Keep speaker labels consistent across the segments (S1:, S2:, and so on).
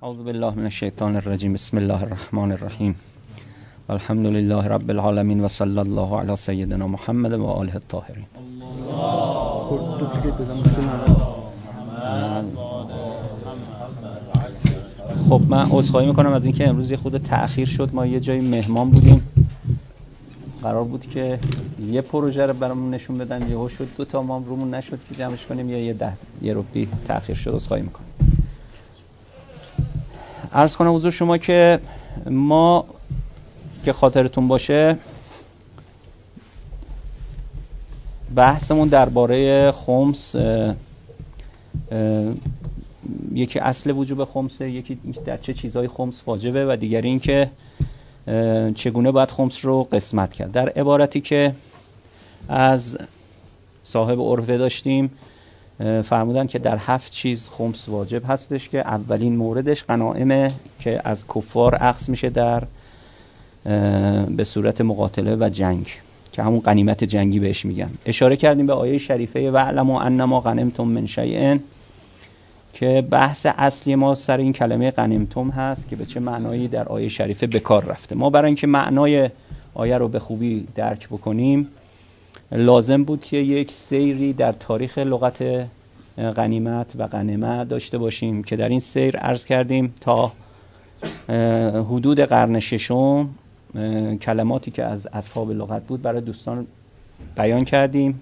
S1: اعوذ بالله من الشیطان الرجیم. بسم الله الرحمن الرحیم. الحمد لله رب العالمین و صلی الله علی سیدنا محمد و آله الطاهرین. خب من عذرخواهی میکنم از اینکه امروز یه خود تأخیر شد. ما یه جایی مهمان بودیم، قرار بود که یه پروژه رو برامون نشون بدن، یهو شد 2 تا ما رومون نشد که جمعش کنیم، یا یه ربعی تأخیر شد. عذرخواهی میکنم. عرض کنم حضور شما که ما که خاطرتون باشه بحثمون درباره خمس، یکی اصل وجوب خمسه، یکی در چه چیزهای خمس واجبه و دیگری این که چگونه باید خمس رو قسمت کرد. در عبارتی که از صاحب عرفه داشتیم فرمودن که در 7 چیز خمس واجب هستش که اولین موردش غنائمه که از کفار اخذ میشه در به صورت مقاتله و جنگ، که همون غنیمت جنگی بهش میگن. اشاره کردیم به آیه شریفه واعلموا انما غنمتم من شیء که بحث اصلی ما سر این کلمه غنیمتم هست که به چه معنایی در آیه شریفه به کار رفته. ما برای اینکه معنای آیه رو به خوبی درک بکنیم لازم بود که یک سیری در تاریخ لغت غنیمت و غنیمه داشته باشیم که در این سیر عرض کردیم تا حدود قرن ششم کلماتی که از اصحاب لغت بود برای دوستان بیان کردیم.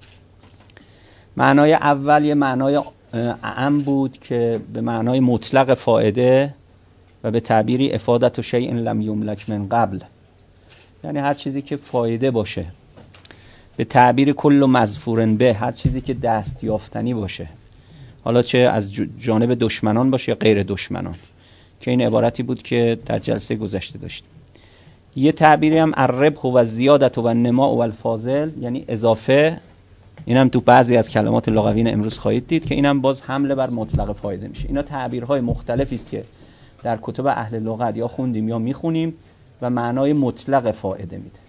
S1: معنای اول یه معنای اعم بود که به معنای مطلق فائده و به تعبیری افادت و شیء لم یملک من قبل، یعنی هر چیزی که فایده باشه، به تعبیر کل مظفور به هر چیزی که دست یافتنی باشه، حالا چه از جانب دشمنان باشه یا غیر دشمنان، که این عبارتی بود که در جلسه گذشته داشتیم. یه تعبیری هم الربح و زیادت و نماء و الفاضل، یعنی اضافه. اینم تو بعضی از کلمات لغوی امروز خواهید دید که اینم باز حمله بر مطلق فایده میشه. اینا تعبیرهای مختلفی است که در کتب اهل لغت یا خوندیم یا میخونیم و معنای مطلق فایده میده.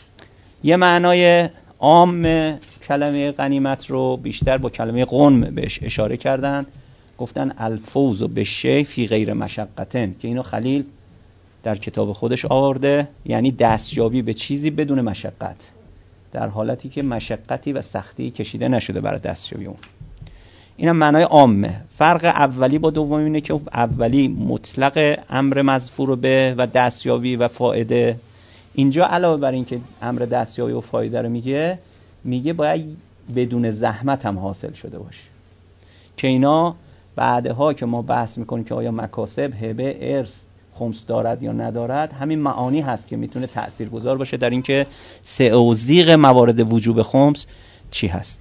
S1: یه معنای عام کلمه غنیمت رو بیشتر با کلمه غنم بهش اشاره کردن، گفتن الفوز و بالشیء فی غیر مشقتن، که اینو خلیل در کتاب خودش آورده، یعنی دستیابی به چیزی بدون مشقت، در حالتی که مشقتی و سختی کشیده نشده برای دستیابی اون. اینم معنای عامه. فرق اولی با دومی اینه که اولی مطلق امر مذکور به و دستیابی و فایده، اینجا علاوه بر این که امر دستیابی و فایده رو میگه باید بدون زحمت هم حاصل شده باشه، که اینا بعدها که ما بحث میکنیم که آیا مکاسب، هبه، ارث خمس دارد یا ندارد، همین معانی هست که میتونه تأثیرگذار باشه در اینکه توزیع موارد وجوب خمس چی هست.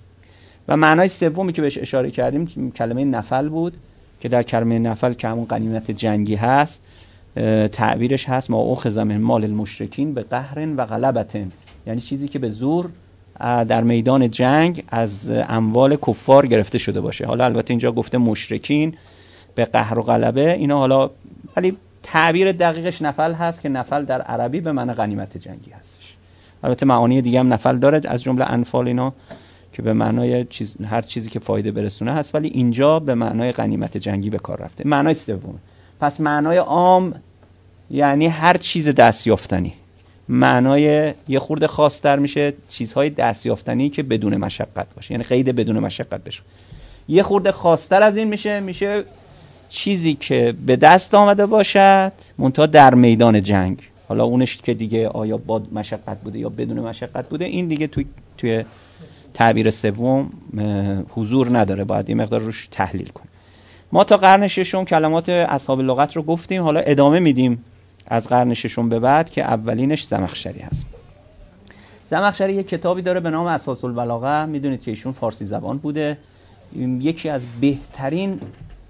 S1: و معنای سومی که بهش اشاره کردیم کلمه نفل بود، که در کلمه نفل که همون غنیمت جنگی هست تعبیرش هست ما اخذ من مال المشرکین به قهر و غلبة، یعنی چیزی که به زور در میدان جنگ از اموال کفار گرفته شده باشه. حالا البته اینجا گفته مشرکین به قهر و غلبه، اینا حالا ولی تعبیر دقیقش نفل هست که نفل در عربی به معنی غنیمت جنگی هستش. البته معانی دیگه هم نفل داره، از جمله انفال اینا که به معنای هر چیزی که فایده برسونه هست، ولی اینجا به معنای غنیمت جنگی به کار رفته. معنای سوم. پس معنای عام یعنی هر چیز دستیافتنی. معنای یه خورده خاص‌تر میشه چیزهای دستیافتنی که بدون مشقت باشه، یعنی قید بدون مشقت بشه. یه خورده خاص‌تر از این میشه چیزی که به دست آمده باشد منتها در میدان جنگ. حالا اونش که دیگه آیا با مشقت بوده یا بدون مشقت بوده، این دیگه توی تعبیر سوم حضور نداره، باید یه مقدار روش تحلیل کنیم. ما تا قرن ششم کلمات اصحاب لغت رو گفتیم، حالا ادامه میدیم از قرن ششم به بعد که اولینش زمخشری هست. زمخشری یک کتابی داره به نام اساس البلاغه، میدونید که ایشون فارسی زبان بوده، یکی از بهترین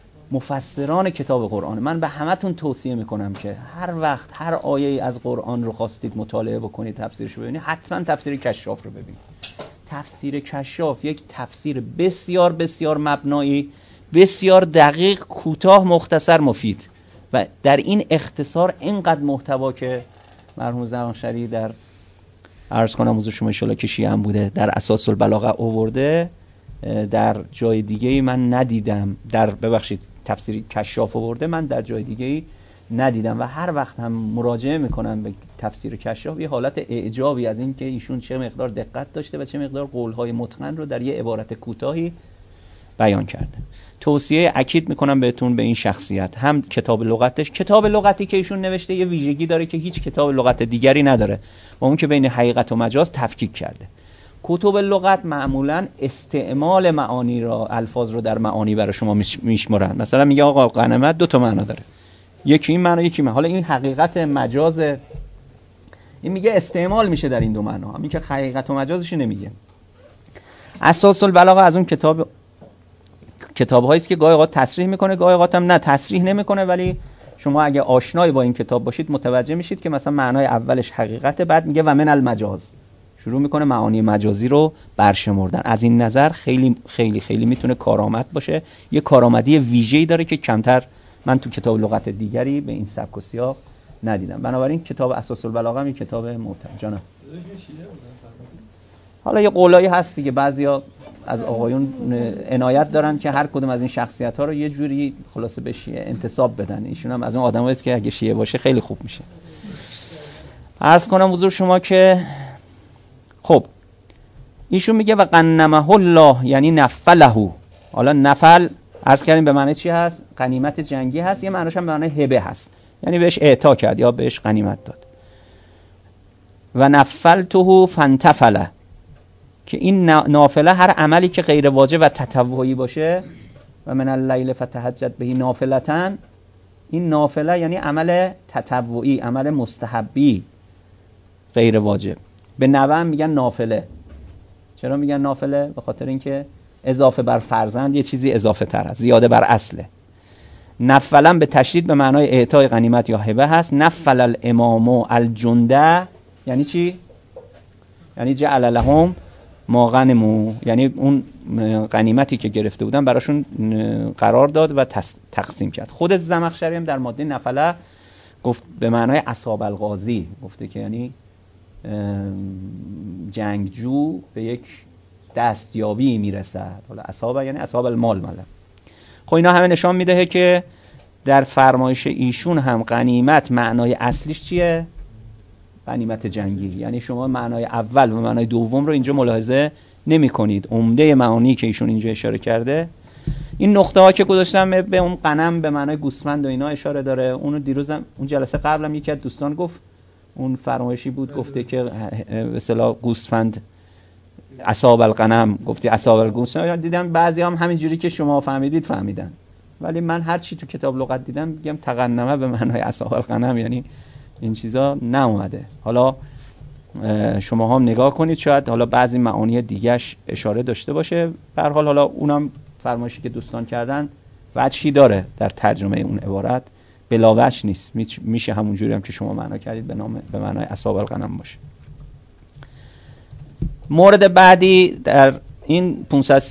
S1: مفسران کتاب قرآن. من به همتون توصیه میکنم که هر وقت هر آیه از قرآن رو خواستید مطالعه بکنید، تفسیرش رو ببینید، حتما تفسیر کشاف رو ببینید. تفسیر کشاف یک تفسیر بسیار بسیار مبنایی، بسیار دقیق، کوتاه، مختصر، مفید، و در این اختصار اینقدر محتوا که مرحوم زمخشری در عرض کنم حضور شما ان شاءالله که شیعه هم بوده در اساس البلاغه آورده، در جای دیگه من ندیدم، در تفسیر کشاف آورده من در جای دیگه‌ای ندیدم و هر وقت هم مراجعه میکنم به تفسیر کشاف یه حالت اعجابی از این که ایشون چه مقدار دقت داشته و چه مقدار قولهای متقن رو در یه عبارت کوتاهی بیان کرده. توصیه اکید میکنم بهتون به این شخصیت، هم کتاب لغتش، کتاب لغتی که ایشون نوشته یه ویژگی داره که هیچ کتاب لغت دیگری نداره و اون که بین حقیقت و مجاز تفکیک کرده. کتب لغت معمولا استعمال معانی را، الفاظ رو در معانی برای شما میشمارن. مثلا میگه آقا غنیمت 2 معنا داره، یکی این معنا یکی معنا. حالا این حقیقت مجاز، این میگه استعمال میشه در این 2 معنا، همین که حقیقت و مجازش نمیگه. اساس البلاغه از اون کتاب‌هایی است که گاهی اوقات تصریح میکنه، گاهی اوقات هم نه تصریح نمیکنه، ولی شما اگه آشنایی با این کتاب باشید متوجه میشید که مثلا معنای اولش حقیقته، بعد میگه و من المجاز، شروع میکنه معانی مجازی رو برشمردن. از این نظر خیلی خیلی خیلی میتونه کارآمد باشه، یه کارآمدی ویژه‌ای داره که کمتر من تو کتاب لغت دیگری به این سبک و سیاق ندیدم. بنابراین کتاب اساس البلاغه این کتاب معتبر جانم. حالا یه قولایی هست دیگه، بعضیا از آقایون عنایت دارن که هر کدوم از این شخصیت‌ها رو یه جوری خلاصه به شیعه انتساب بدن. ایشون هم از اون آدمایی است که اگه شیعه باشه خیلی خوب میشه. عرض کنم حضور شما که خب ایشون میگه و غنمه الله یعنی نفله. حالا نفل عرض کردیم به معنی چی هست؟ غنیمت جنگی هست، یه معنیش هم به معنی هبه هست، یعنی بهش اعطا کرد یا بهش غنیمت داد. و نفلته فانتفله، که این نافله هر عملی که غیر واجب و تطوعی باشه، و من اللیل فتهجد به نافلتن، این نافله یعنی عمل تطوعی، عمل مستحبی غیر واجب. به نوع میگن نافله. چرا میگن نافله؟ به خاطر اینکه اضافه بر فرزند یه چیزی اضافه تر هست، زیاده بر اصله. نفلا به تشدید به معنای اعطای غنیمت یا هبه هست. نفل الامام الجنده یعنی چی؟ یعنی جعل لهم ما غنموا، یعنی اون غنیمتی که گرفته بودن براشون قرار داد و تقسیم کرد. خود زمخشری هم در ماده نفله گفت به معنای اصاب الغازی، گفته که یعنی جنگجو به یک دستیابی میرسد. حالا اصاب یعنی اصاب المال ماله. خب اینا همه نشان میده که در فرمایش ایشون هم غنیمت معنای اصلیش چیه؟ غنیمت جنگی. یعنی شما معنای اول و معنای دوم رو اینجا ملاحظه نمی کنید. عمده معانی که ایشون اینجا اشاره کرده، این نقطه ها که گذاشتم به اون غنم به معنای گوسفند و اینا اشاره داره. اونو دیروزم اون جلسه قبلم یکی از دوستان گفت، اون فرمایشی بود گفته که به اصطلاح گوسفند اصاب الغنم، گفتی اصاب الگوسفند. دیدم بعضی هم همینجوری که شما فهمیدید فهمیدن، ولی من هر چی تو کتاب لغت دیدم میگم تغنمه به معنای اصاب الغنم، یعنی این چیزا نیومده. حالا شما هم نگاه کنید، شاید حالا بعضی معانی دیگه‌اش اشاره داشته باشه. به هر حال حالا اونم فرمایشی که دوستان کردن وجهی داره در ترجمه اون عبارت، بلا وجه نیست، میشه همونجوری هم که شما معنا کردید به معنای اصحاب الغنم باشه. مورد بعدی در این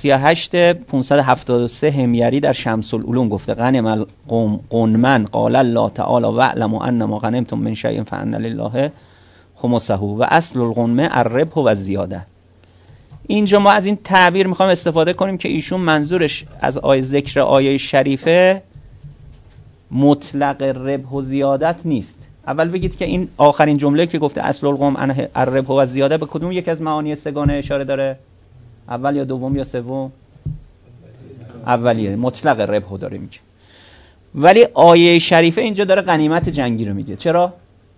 S1: 573 همیری در شمس العلوم گفته غنم القوم غنما قال الله تعالی واعلموا انما غنمتم من شیء فان لله خمسه و اصل الغنم الربح و الزیاده. اینجا ما از این تعبیر میخوایم استفاده کنیم که ایشون منظورش از ذکر آیه شریفه مطلق ربح و زیادت نیست. اول بگید که این آخرین جمله که گفته اصل الغنم الربح و الزیاده به کدوم یک از معانی سگانه اشاره داره؟ اول یا دوم یا سوم؟ اولیه، مطلق ربح داره میگه. ولی آیه شریفه اینجا داره غنیمت جنگی رو میگه. چرا؟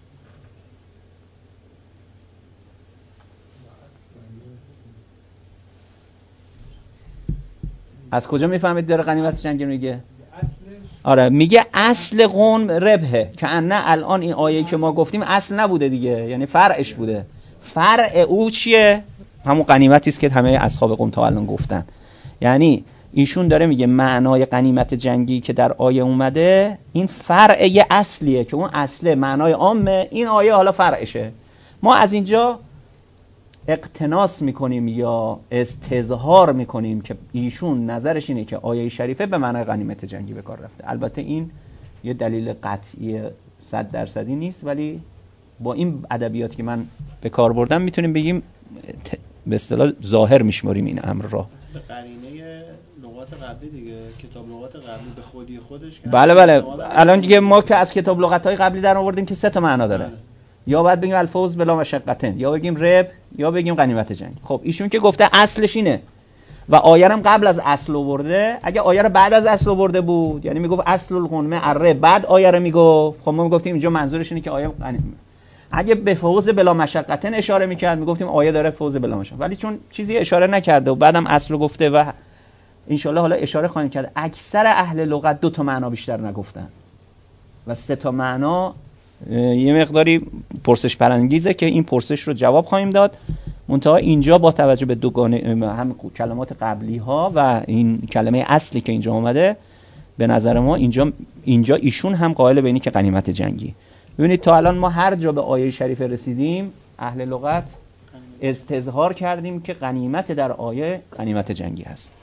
S1: از کجا میفهمید داره غنیمت جنگی رو میگه؟ آره میگه اصل غنم ربحه، که نه الان این آیه که ما گفتیم اصل نبوده دیگه، یعنی فرعش بوده. فرع او چیه؟ همون غنیمتی است که همه اصحاب قوم تا الان گفتن. یعنی ایشون داره میگه معنای غنیمت جنگی که در آیه اومده این فرع یه اصلیه که اون اصله معنای عامه، این آیه حالا فرعشه. ما از اینجا اقتناس میکنیم یا استظهار میکنیم که ایشون نظرش اینه که آیه شریفه به معنای غنیمت جنگی به کار رفته. البته این یه دلیل قطعی 100% نیست، ولی با این ادبیات که من به کار بردم میتونیم بگیم به اصطلاح ظاهر میشماریم این امر را.
S2: به قرینه لغات قبلی دیگه، کتاب لغات قبلی به خودی خودش.
S1: بله الان دیگه ما که از کتاب لغت‌های قبلی در آوردیم که 3 معنا داره. یا باید بگیم الفوز بلا مشقتن، یا بگیم رب، یا بگیم غنیمت جنگ. خب ایشون که گفته اصلش اینه و آیه هم قبل از اصل آورده، اگه آیه رو بعد از اصل آورده بود یعنی میگفت اصل الغنمه الرب، بعد آیه رو میگفت، خب ما میگفتیم اینجا منظورش اینه که آیه اگه به فوز بلا مشقتن اشاره میکرد میگفتیم آیه داره فوز بلا مشقت، ولی چون چیزی اشاره نکرده و بعدم اصل رو گفته و انشالله حالا اشاره خواهیم کرد اکثر اهل لغت 2 معنا بیشتر نگفتن و 3 معنا یه مقداری پرسش برانگیزه که این پرسش رو جواب خواهیم داد. منتها اینجا با توجه به دوگانه هم کلمات قبلی ها و این کلمه اصلی که اینجا اومده به نظر ما اینجا ایشون هم قائل به اینی که غنیمت جنگی. ببینید تا الان ما هر جا به آیه شریفه رسیدیم اهل لغت استظهار کردیم که غنیمت در آیه غنیمت جنگی هست.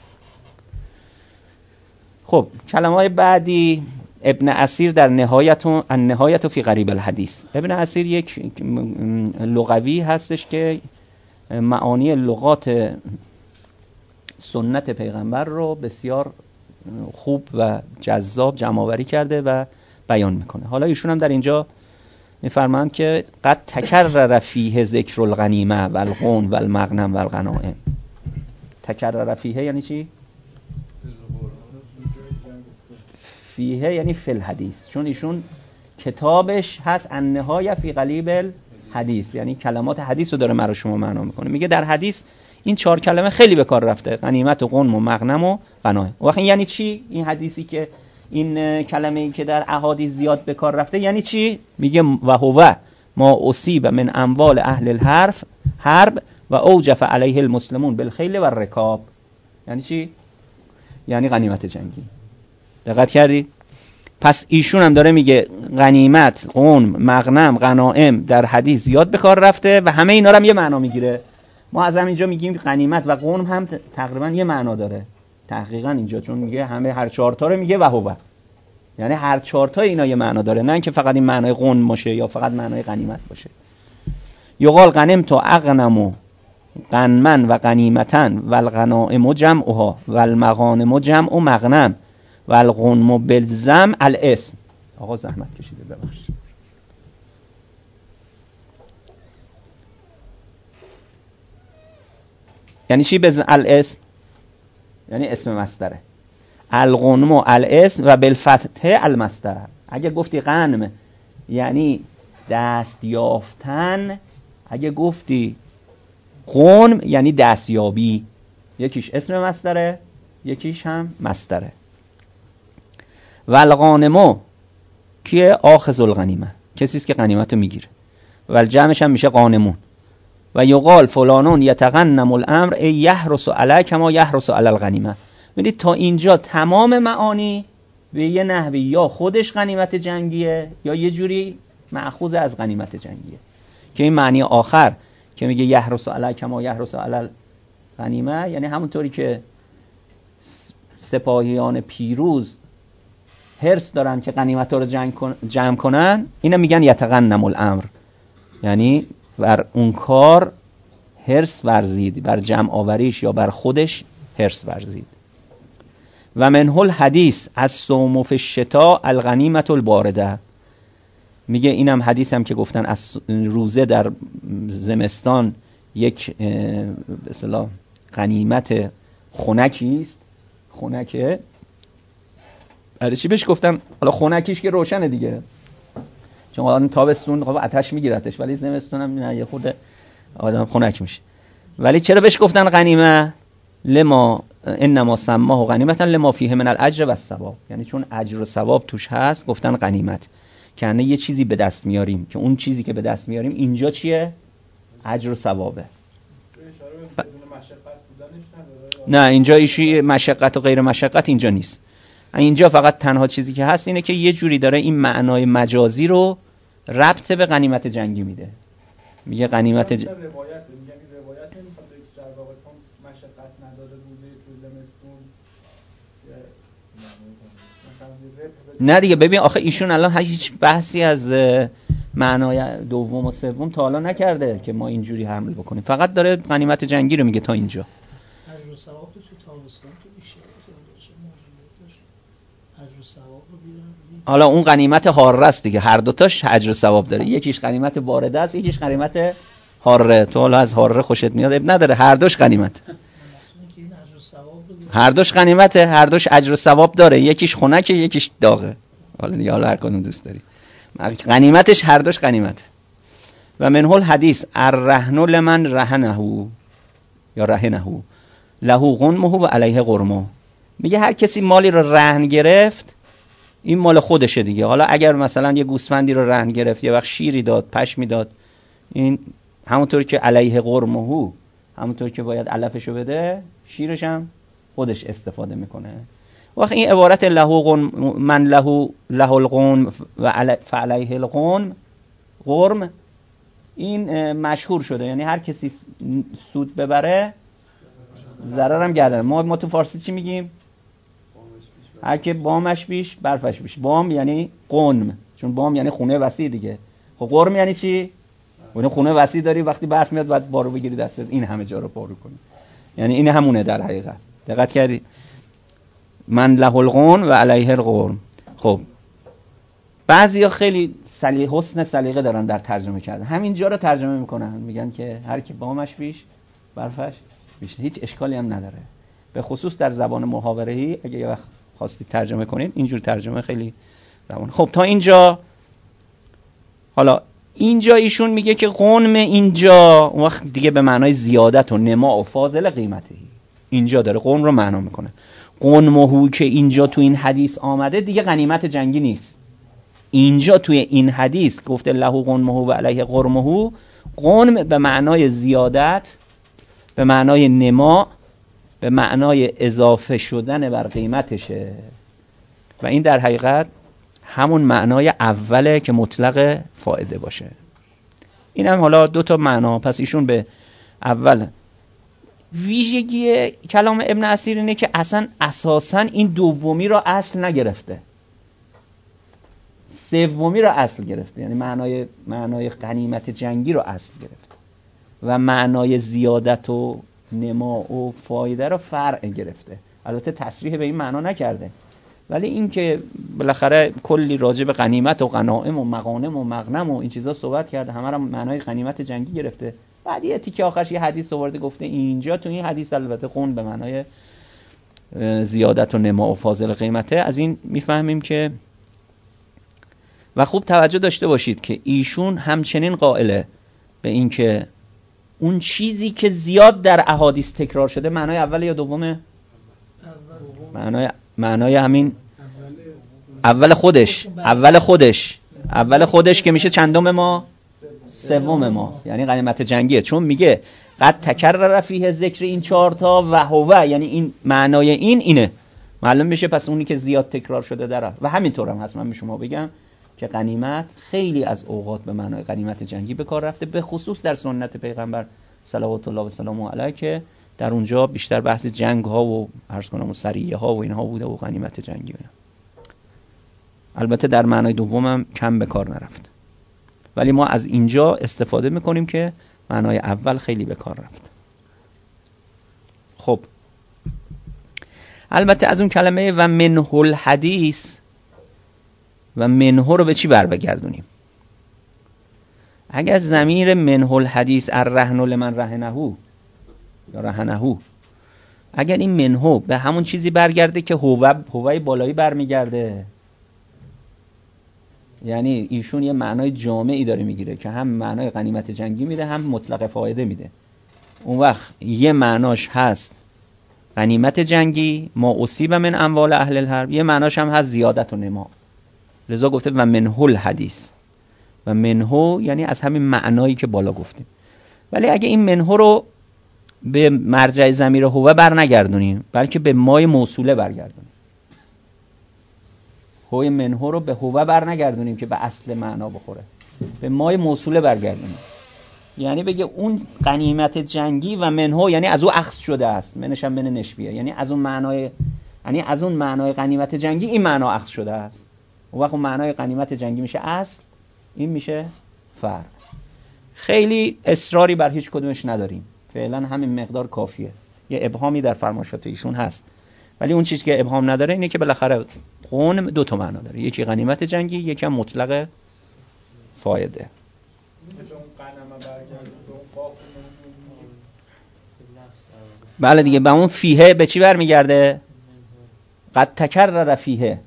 S1: خب کلمات بعدی ابن اسیر در نهایت فی غریب الحدیث. ابن اسیر یک لغوی هستش که معانی لغات سنت پیغمبر رو بسیار خوب و جذاب جمع‌آوری کرده و بیان میکنه. حالا ایشون هم در اینجا میفرمایند که قد تکرر فیه ذکر الغنیمه و الغنم و المغنم و الغنائم. تکرر فیه یعنی چی؟ فیه یعنی فی الحدیث، چون ایشون کتابش هست النهایه فی غریب الحدیث، یعنی کلمات حدیث رو داره مرا شما معنا میکنه. میگه در حدیث این 4 کلمه خیلی به کار رفته، غنیمت و غنم و مغنم و غنایم. وقتی یعنی چی این حدیثی که این کلمه‌ای که در احادیث زیاد به کار رفته یعنی چی؟ میگه و هو ما اصیب من اموال اهل حرب و اوجف علیه المسلمون بالخیل و الرکاب. یعنی چی؟ یعنی غنیمت جنگی. دقت کردی؟ پس ایشون هم داره میگه غنیمت، غنم، مغنم، غنائم در حدیث زیاد به کار رفته و همه اینا رو هم یه معنا میگیره. ما از همینجا میگیم غنیمت و غنم هم تقریبا یه معنا داره تحقیقا اینجا، چون میگه همه هر 4 تا رو میگه و هو، یعنی هر 4 تا اینا یه معنا داره، نه اینکه فقط این معنای غنم باشه یا فقط معنای غنیمت باشه. یقال غنمت اغنم غنما و غنیمتا و الغنائم جمعها و المغانم جمع مغنم و الغنم بالزم الاسم. آقا زحمت کشیده ببخشید. یعنی چی بزن الاسم؟ یعنی اسم مصدره. الغنم الاسم و بالفتح المصدر. اگه گفتی غنم یعنی دست یافتن، اگه گفتی غنم یعنی دستیابی، یکیش اسم مصدره یکیش هم مصدره. و الغانم کیه؟ آخذ الغنیمه، کسی است که غنیمت رو میگیره. و الجمعش هم میشه غانمون. و یقال فلانون یتغنم الامر ای یحرس علی کما یحرس علی الغنیمه. ببینید تا اینجا تمام معانی به یه نحوی یا خودش غنیمت جنگیه یا یه جوری مأخوذ از غنیمت جنگیه، که این معنی آخر که میگه یحرس علی کما یحرس علی الغنیمه یعنی همونطوری که سپاهیان پیروز حرص دارن که غنیمت رو جمع کنن، اینا میگن یتغنم الامر، یعنی بر اون کار حرص ورزید، بر جمع آوریش یا بر خودش حرص ورزید. و منه الحدیث از صوم فی الشتاء الغنیمة البارده. میگه اینم حدیث هم که گفتن از روزه در زمستان یک به اصطلاح غنیمت خنکی است. خنکه برای چی بهش گفتن؟ حالا خنکیش که روشنه دیگه، چون آدم تابستون خب آتش میگیرتش، ولی زمستون هم نه، یه خورده آدم خنک میشه. ولی چرا بهش گفتن غنیمه؟ لما انما سماه غنیمتا لما فیه من الاجر و الثواب، یعنی چون اجر و ثواب توش هست گفتن غنیمت، که یعنی یه چیزی به دست میاریم که اون چیزی که به دست میاریم اینجا چیه؟ اجر و ثوابه. نه اینجا ایشی مشقت و غیر مشقت اینجا نیست. اینجا فقط تنها چیزی که هست اینه که یه جوری داره این معنای مجازی رو ربط به غنیمت جنگی میده. میگه غنیمت روایت نمیخواد در واقع چون مشقت نداره روزه تو زمستون نه دیگه. ببین آخه ایشون الان هیچ بحثی از معنای دوم و سوم تا حالا نکرده که ما اینجوری حمل بکنیم، فقط داره غنیمت جنگی رو میگه تا اینجا. حالا اون غنیمت حاره است دیگه، هر دوتاش اجر و ثواب داره. یکیش غنیمت بارده است، یکیش غنیمت حاره. تو حالا از حاره خوشت میاد اب نداره، هر دوش غنیمت، هر دوش غنیمته، هر دوش اجر و ثواب داره. یکیش خنکه یکیش داغه. حالا دیگه هر کدوم دوست داری، غنیمتش هر دوش غنیمت. و منه الحدیث الرهن لمن رهنه یا رهنه له غنمه و علیه غرمه. میگه هر کسی مالی رو رهن گرفت این مال خودشه دیگه. حالا اگر مثلا یه گوسفندی رو رهن گرفت، یه وقت شیری داد، پشمی داد، این همونطور که علیه غرمه، همونطور که باید علفشو بده، شیرش هم خودش استفاده میکنه. وقت این عبارت له غنم من له الغنم و فعلیه الغنم غرم این مشهور شده، یعنی هر کسی سود ببره ضرر هم گردن. ما تو فارسی چی میگیم؟ هر که بامش بیش برفش بیش. بام یعنی غنم، چون بام یعنی خونه وسیع دیگه. خب غرم یعنی چی؟ اون خونه وسیع داری، وقتی برف میاد باید بارو بگیری دستت، این همه جا رو پارو کنی. یعنی این همونه در حقیقت. دقت کردی؟ من له الغنم و علیه الغرم. خب بعضیا خیلی حسن سلیقه دارن در ترجمه کردن، همینجا رو ترجمه میکنن، میگن که هر کی بامش بیش برفش بیش. هیچ اشکالی هم نداره، به خصوص در زبان محاوره‌ای اگه یه وقت خواستید ترجمه کنید اینجور ترجمه خیلی زبان. خب تا اینجا. حالا اینجا ایشون میگه که غنم اینجا اون وقت دیگه به معنای زیادت و نما و فاضل قیمته، اینجا داره غنم رو معنا میکنه. غنمه که اینجا تو این حدیث آمده دیگه غنیمت جنگی نیست. اینجا توی این حدیث گفته له غنمه و علیه غرمه، غنم به معنای زیادت، به معنای نما، به معنای اضافه شدن بر قیمتشه. و این در حقیقت همون معنای اوله که مطلق فائده باشه. این هم حالا دو تا معنا. پس ایشون به اول ویژگی کلام ابن اسیر اینه که اصلا اساساً این دومی را اصل نگرفته، سومی را اصل گرفته، یعنی معنای غنیمت جنگی را اصل گرفته و معنای زیادت و نما و فایده را فرع گرفته. البته تصریح به این معنا نکرده، ولی این که بالاخره کلی راجع به غنیمت و غنائم و مغانم و مغنم و این چیزا صحبت کرده، همه را معنای غنیمت جنگی گرفته. بعد یه تیکه آخرش یه حدیث آورده گفته اینجا تو این حدیث البته غن به معنای زیادت و نما و فاضل قیمته. از این میفهمیم که و خوب توجه داشته باشید که ایشون همچنین قائله به این که اون چیزی که زیاد در احادیث تکرار شده معنای اول یا دومه؟ معنای همین اول خودش که میشه چندم ما؟ سوم ما، یعنی غنیمت جنگیه. چون میگه قد تکرر فیه ذکر این 4 تا و هو، یعنی این معنای اینه. معلوم میشه پس اونی که زیاد تکرار شده داره. و همینطور هم هست. من به شما بگم که غنیمت خیلی از اوقات به معنای غنیمت جنگی به کار رفته، به خصوص در سنت پیغمبر صلوات الله و سلامه علیه که در اونجا بیشتر بحث جنگ ها و عرض کنم و سریه ها و اینها بوده و غنیمت جنگی بوده. البته در معنای دوم هم کم به کار نرفت، ولی ما از اینجا استفاده میکنیم که معنای اول خیلی به کار رفت. خب البته از اون کلمه و منه الحدیث و منه رو به چی بر بگردونیم؟ اگر ضمیر منه الحدیث الرهن لمن رهنه یا رهنه، اگر این منه به همون چیزی برگرده که هوای بالایی برمیگرده، یعنی ایشون یه معنای جامعی داره میگیره که هم معنای غنیمت جنگی میده هم مطلق فایده میده. اون وقت یه معناش هست غنیمت جنگی ما اصیب من اموال اهل الحرب، یه معناش هم هست زیادت و نما. لذا گفته و منه الحدیث، و منه یعنی از همین معنایی که بالا گفتیم. ولی اگه این منه رو به مرجع ضمیر هو بر نگردونیم بلکه به مای موصوله برگردونیم، هوی منه رو به هو بر نگردونیم که به اصل معنا بخوره، به مای موصوله برگردونیم، یعنی بگه اون غنیمت جنگی و منه یعنی از او اخذ شده است، منش هم من نشبیه، یعنی از اون معنای غنیمت جنگی این معنا اخذ شده است. اون وقت اون معنای غنیمت جنگی میشه اصل، این میشه فرع. خیلی اصراری بر هیچ کدومش نداریم، فعلا همین مقدار کافیه. یه ابهامی در فرمایشات ایشون هست، ولی اون چیزی که ابهام نداره اینه که بالاخره غنم دو تا معنا داره، یکی غنیمت جنگی، یکی هم مطلق فایده. بله دیگه، به اون فیه به چی برمیگرده؟ قد تکرر فیه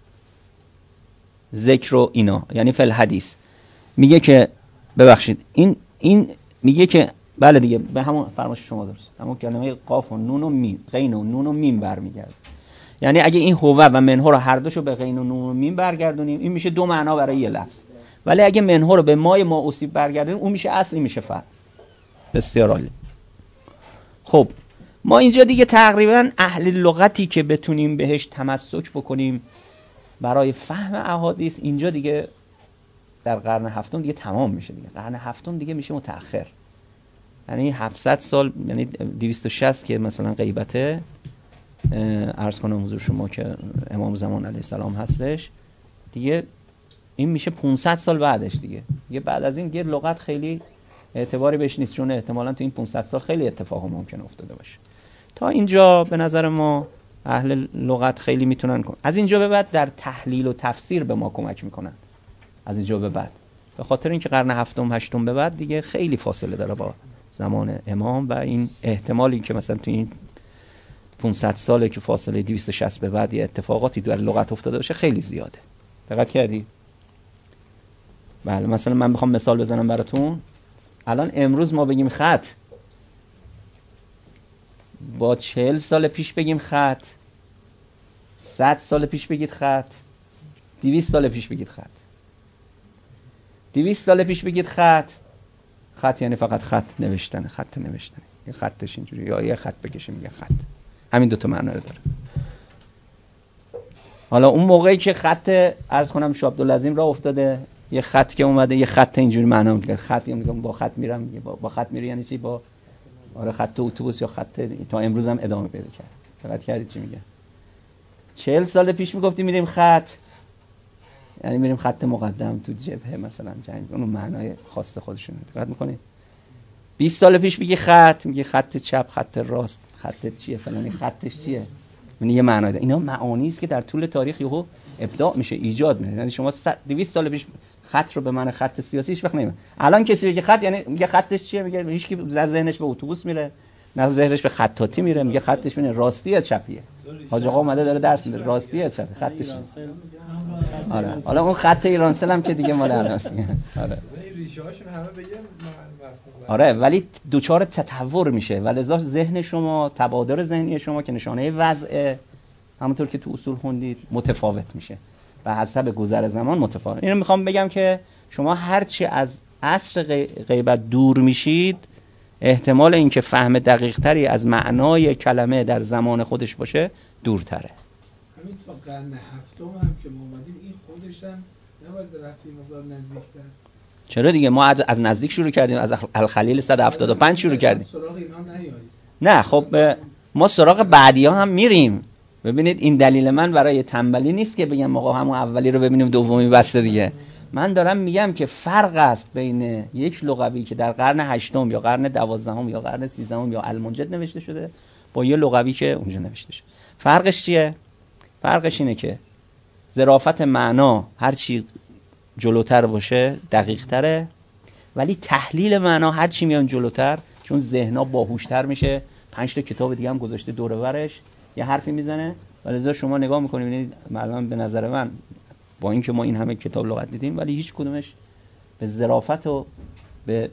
S1: ذکر و اینا، یعنی فی الحدیث. میگه که ببخشید این میگه که بله دیگه، به همون فرمایش شما درست، همون کلمه قاف و نون و میم، غین و نون و میم برمیگرده. یعنی اگه این هو و منه رو هر دوشو به غین و نون و میم برگردونیم، این میشه دو معنا برای یه لفظ. ولی اگه منه رو به مای ما اصیب برگردونیم، اون میشه اصلی، میشه فرع. بسیار عالی. خب ما اینجا دیگه تقریبا اهل لغتی که بتونیم بهش تمسک بکنیم برای فهم احادیث، اینجا دیگه در قرن هفتم دیگه تمام میشه دیگه. قرن هفتم دیگه میشه متأخر، یعنی 700 سال، یعنی 260 که مثلا غیبته، عرض کنم حضور شما که امام زمان علیه السلام هستش دیگه، این میشه 500 سال بعدش دیگه بعد از این دیگه لغت خیلی اعتباری بهش نیست، چون احتمالاً تو این 500 سال خیلی اتفاق ممکن افتاده باشه. تا اینجا به نظر ما اهل لغت خیلی میتونن از اینجا به بعد در تحلیل و تفسیر به ما کمک میکنن. از اینجا به بعد، به خاطر اینکه قرن هفتم هشتم به بعد دیگه خیلی فاصله داره با زمان امام، و این احتمالی که مثلا تو این 500 ساله که فاصله 260 به بعد یه اتفاقاتی در لغت افتاده باشه خیلی زیاده. دقت کردی؟ بله، مثلا من بخوام مثال بزنم براتون، الان امروز ما بگیم خط، با 40 سال پیش بگیم خط، 100 سال پیش بگید خط، 200 سال پیش بگید خط. 200 سال پیش بگید خط یعنی فقط خط نوشتن، خط نوشتن، یه خطش اینجوری، یا یه خط بکشیم یه خط، همین دو تا معنا رو داره. حالا اون موقعی که خط عرض کنم شاه عبدالعظیم راه افتاده، یه خط که اومده، یه خط اینجوری معنا میگه، خط یعنی با خط میرم، با خط میری یعنی چی؟ با خط اتوبوس یا خط، تا امروز هم ادامه پیدا کرد. دقت کردید چی میگه؟ 40 سال پیش میگفتیم میریم خط، یعنی میریم خط مقدم تو جبهه مثلا جنگ، اون معنای خاص خودشونه. دقت میکنید؟ 20 سال پیش میگه خط، میگه خط چپ، خط راست، خط چیه فلانی، خطش چیه، یعنی یه معنای داره. اینا معانی است که در طول تاریخ یهو ابداع میشه، ایجاد میشه. یعنی شما 200 سال پیش خط رو به معنی خط سیاسی هیچ وقت نمیگه. الان کسی بگه خط یعنی میگه خطش چیه، میگه هیچ کی در ذهنش به اتوبوس میره، نه ذهنش به خطاطی میره، میگه خطش ببین راستیه چپیه. حاج آقا اومده داره درس میده، راستیه چپیه، خطش. آره، حالا اون خط ایرانسل هم که دیگه مال الانست. آره، ریشه‌هاشون همه به یه مفهوم. آره، ولی دوچار تطور میشه، ولذا ذهن شما، تبادر ذهنی شما که نشانه وضع، همونطور که تو اصول خوندید، متفاوت میشه و حسب گذر زمان متفاوت. اینو میخوام بگم که شما هرچی از عصر غیبت دور میشید، احتمال اینکه فهم دقیق تری از معنای کلمه در زمان خودش باشه دورتره.
S3: همین تا قرن هفتم هم که ما اومدیم، این خودش هم نباید رفتی مقدار نزدیکتر.
S1: چرا دیگه، ما از نزدیک شروع کردیم، از الخلیل 175 شروع کردیم.
S3: سراغ اینا نیایید.
S1: نه خب ما سراغ بعدی‌ها هم میریم. ببینید این دلیل من برای تنبلی نیست که بگم آقا همون اولی رو ببینیم دومی بسته دیگه. من دارم میگم که فرق است بین یک لغوی که در قرن 8 یا قرن 12 یا قرن 13 یا المنجد نوشته شده با یه لغوی که اونجا نوشته شده. فرقش چیه؟ فرقش اینه که ظرافت معنا هر چی جلوتر باشه دقیق تره، ولی تحلیل معنا هر چی میان جلوتر، چون ذهن‌ها باهوشتر میشه. 5 تا کتاب دیگه هم گذاشته دور و برش یه حرفی میزنه، ولی شما نگاه میکنید ببینید الان به نظر من با اینکه ما این همه کتاب لغت دیدیم، ولی هیچ کدومش به ظرافت و به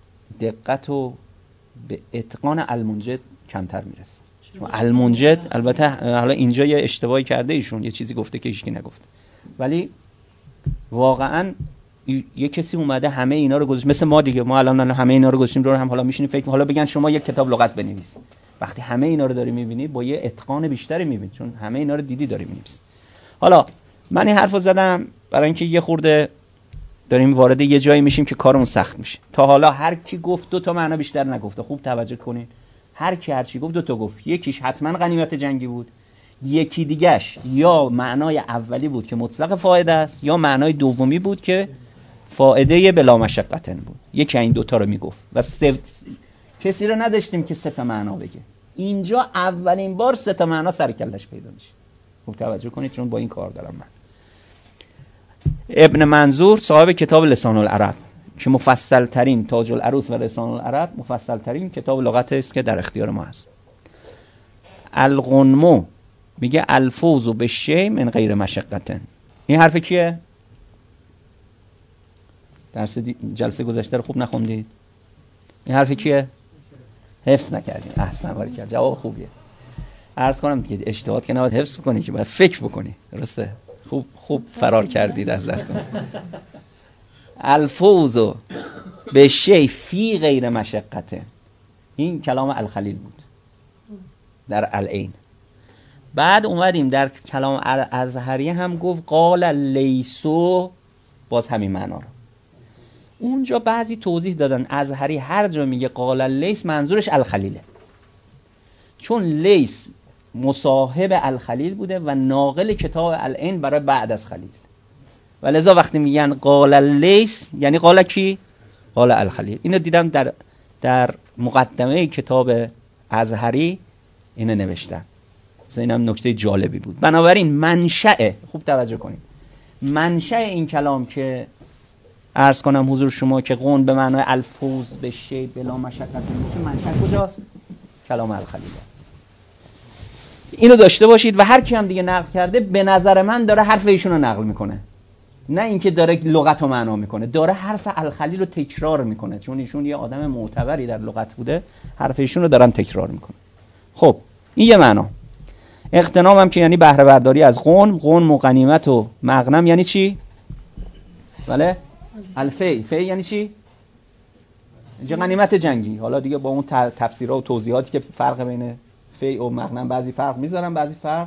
S1: دقت و به اتقان المنجد کمتر میرسه. المنجد البته حالا اینجا یه اشتباهی کرده ایشون، یه چیزی گفته که هیچکی نگفته، ولی واقعا یه کسی اومده همه اینا رو گذاشت، مثل ما دیگه، ما الان همه اینا رو گذاشتیم رو هم، حالا میشینیم فکر، حالا بگن شما یک کتاب لغت بنویس، وقتی همه اینا رو داری میبینی با یه اتقان بیشتری میبینی، چون همه اینا رو دیدی داری می‌نویسی. حالا من این حرفو زدم برای اینکه یه خورده داریم وارد یه جایی میشیم که کارمون سخت میشه. تا حالا هر کی گفت 2 تا معنا بیشتر نگفته. خوب توجه کنین، هر کی هر چی گفت 2 تا گفت. یکیش حتما غنیمت جنگی بود، یکی دیگه‌اش یا معنای اولی بود که مطلق فایده است، یا معنای دومی بود که فایده بلا مشقتن بود. یکی این 2 تا رو میگفت و کسی رو نداشتیم که 3 تا معنا بگه. اینجا اولین بار 3 تا معنا سر کلش پیدا میشه. خوب توجه کنید چون با این کار دارم من. ابن منظور صاحب کتاب لسان العرب که مفصل ترین تاج العروس و لسان العرب مفصل ترین کتاب لغت است که در اختیار ما هست. الغنمو میگه الفوز به شی من غیر مشقت. این حرف کیه؟ درس جلسه گذشته رو خوب نخوندید؟ این حرف کیه؟ حفظ نکردین. احسن کاری کرد. جواب خوبیه. عرض کنم که اجتهاد که نباید حفظ بکنی که باید فکر بکنی. درسته؟ خوب فرار کردید از دستم. الفوز به شی فی غیر مشقت. این کلام الخلیل بود در العین. بعد اومدیم در کلام ازهری هم گفت قال لیسو، باز همین معنا رو. اونجا بعضی توضیح دادن ازهری هر جا میگه قال لیس منظورش الخلیله، چون لیس مصاحب الخلیل بوده و ناقل کتاب العین برای بعد از خلیل، و لذا وقتی میگن قال لیس یعنی قال کی؟ قال الخلیل. اینو دیدم در مقدمه کتاب ازهری اینو نوشتن. مثلا اینم نکته جالبی بود. بنابراین منشأ، خوب توجه کنید، منشأ این کلام که عرض کنم حضور شما که قون به معنای الفوز به شی بلا مشقت میشه، منشأ کجاست؟ کلام الخلیل. اینو داشته باشید و هر کی هم دیگه نقل کرده به نظر من داره حرف ایشون رو نقل میکنه، نه اینکه داره لغت رو معنا میکنه، داره حرف الخلیل رو تکرار میکنه، چون ایشون یه آدم معتبری در لغت بوده، حرف ایشون رو دارن تکرار میکنه. خب این یه معنا. اغتنام هم که یعنی بهره برداری از غنم و غنیمت و مغنم یعنی چی؟ بله؟ الفی یعنی چی؟ اینجا غنیمت جنگی. حالا دیگه با اون تفسیرها و توضیحاتی که فرق بین فی و مغنم بعضی فرق میذارن بعضی فرق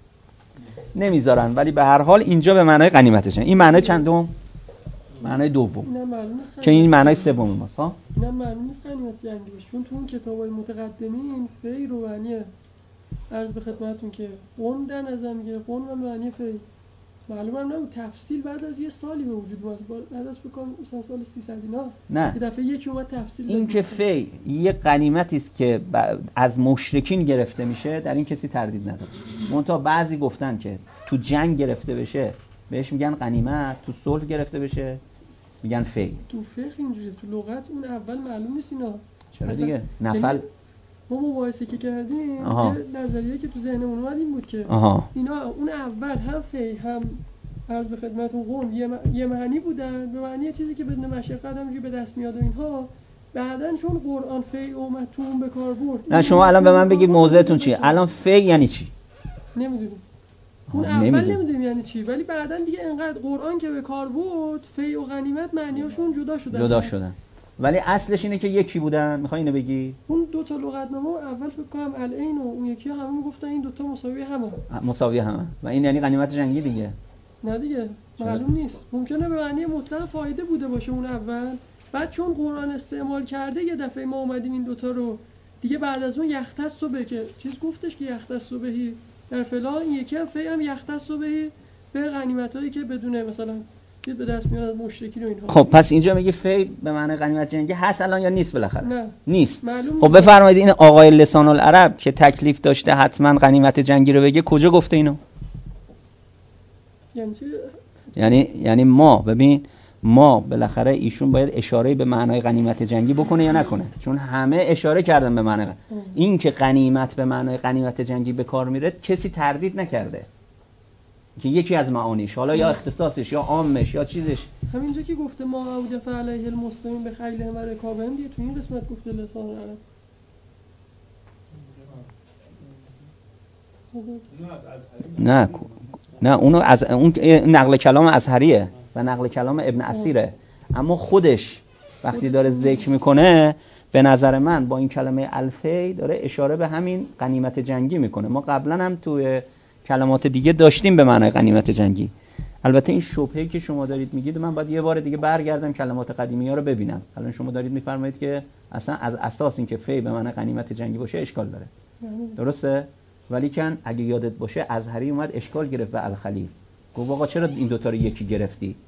S1: نمیذارن، ولی به هر حال اینجا به معنای غنیمت جنگی. این معنای چندم؟ معنای دوم. که این معنای سوم ماست ها؟
S4: نه معلوم نیست غنیمت جنگی باشه، چون تو اون کتابای متقدمین فی رو معنی عرض به خدمتتون که قن در نظر میگیره، قن و معنی فی. معلومه نبود تفصیل بعد از یه سالی به وجود اومد، بعد از بکنم مثلا سال 300 اینا
S1: نه
S4: یه دفعه یکی اومد تفصیل.
S1: این که فی یه غنیمتی است که از مشرکین گرفته میشه، در این کسی تردید نداره. منتها بعضی گفتن که تو جنگ گرفته بشه بهش میگن غنیمت، تو صلح گرفته بشه میگن فی.
S4: تو فقه اینجوریه، تو لغت اون اول معلوم نیست اینا.
S1: چرا دیگه؟ نفل
S4: ما مباحثه که کردیم یه نظریه که تو ذهنمون اومد این بود که اینا اون اول هم فی هم عرض به خدمتتون قن یه معنی بودن، به معنی چیزی که بدون مشقت همونجوری به دست میاد و اینها. بعدن چون قرآن فی اومد تو اون به کار برد.
S1: نه شما الان به من بگید موضعتون چیه؟ الان فی یعنی چی؟
S4: نمیدونیم. اون اول نمیدونیم یعنی چی، ولی بعدن دیگه انقدر قرآن که به کار برد فی و غنیمت معنیاشون جدا شدن.
S1: ولی اصلش اینه که یکی بودن. میخوای اینو بگی؟
S4: اون دو تا لغتنامه اول فکر کنم العین و اون یکی همه میگفتن این دو تا مساوی همه و این یعنی غنیمت جنگی دیگه. نه دیگه معلوم نیست، ممکنه به معنی مطلق فایده بوده باشه اون اول، بعد چون قرآن استعمال کرده یه دفعه ما اومدیم این دوتا رو دیگه بعد از اون یختص صبح که چیز گفتش که یختص صبحی در فلان، این یکی هم فی هم یختص صبحی به غنیمتایی که بدونه مثلا به دست میاد از مشرکین و اینها.
S1: خب پس اینجا میگه فی به معنی غنیمت جنگی هست الان یا نیست؟ بالاخره
S4: نه
S1: نیست.
S4: خب
S1: بفرمایید این آقای لسان العرب که تکلیف داشته حتما غنیمت جنگی رو بگه کجا گفته اینو؟ یعنی ما بالاخره ایشون باید اشاره به معنای غنیمت جنگی بکنه یا نکنه؟ چون همه اشاره کردن به معنای این که غنیمت به معنای غنیمت جنگی به کار میره، کسی تردید نکرده که یکی از معانیش، حالا یا اختصاصش یا عامش یا چیزش.
S4: همینجا که گفته ما اوجف علیه المسلمین به خیلهم و رکابهم دیگه تو این قسمت گفته لسان العرب.
S1: نه اونو از اون نقل کلام ازهریه و نقل کلام ابن اسیره، اما خودش وقتی داره ذکر میکنه به نظر من با این کلمه الفی داره اشاره به همین غنیمت جنگی میکنه. ما قبلا هم توی کلمات دیگه داشتیم به معنای غنیمت جنگی. البته این شبهه‌ای که شما دارید میگید من باید یه بار دیگه برگردم کلمات قدیمی ها رو ببینم. الان شما دارید میفرمایید که اصلا از اساس این که فی به معنای غنیمت جنگی باشه اشکال داره. درسته؟ ولی اگه یادت باشه ازهری اومد اشکال گرفت به الخلیل. گفت آقا چرا این دوتا رو یکی گرفتی؟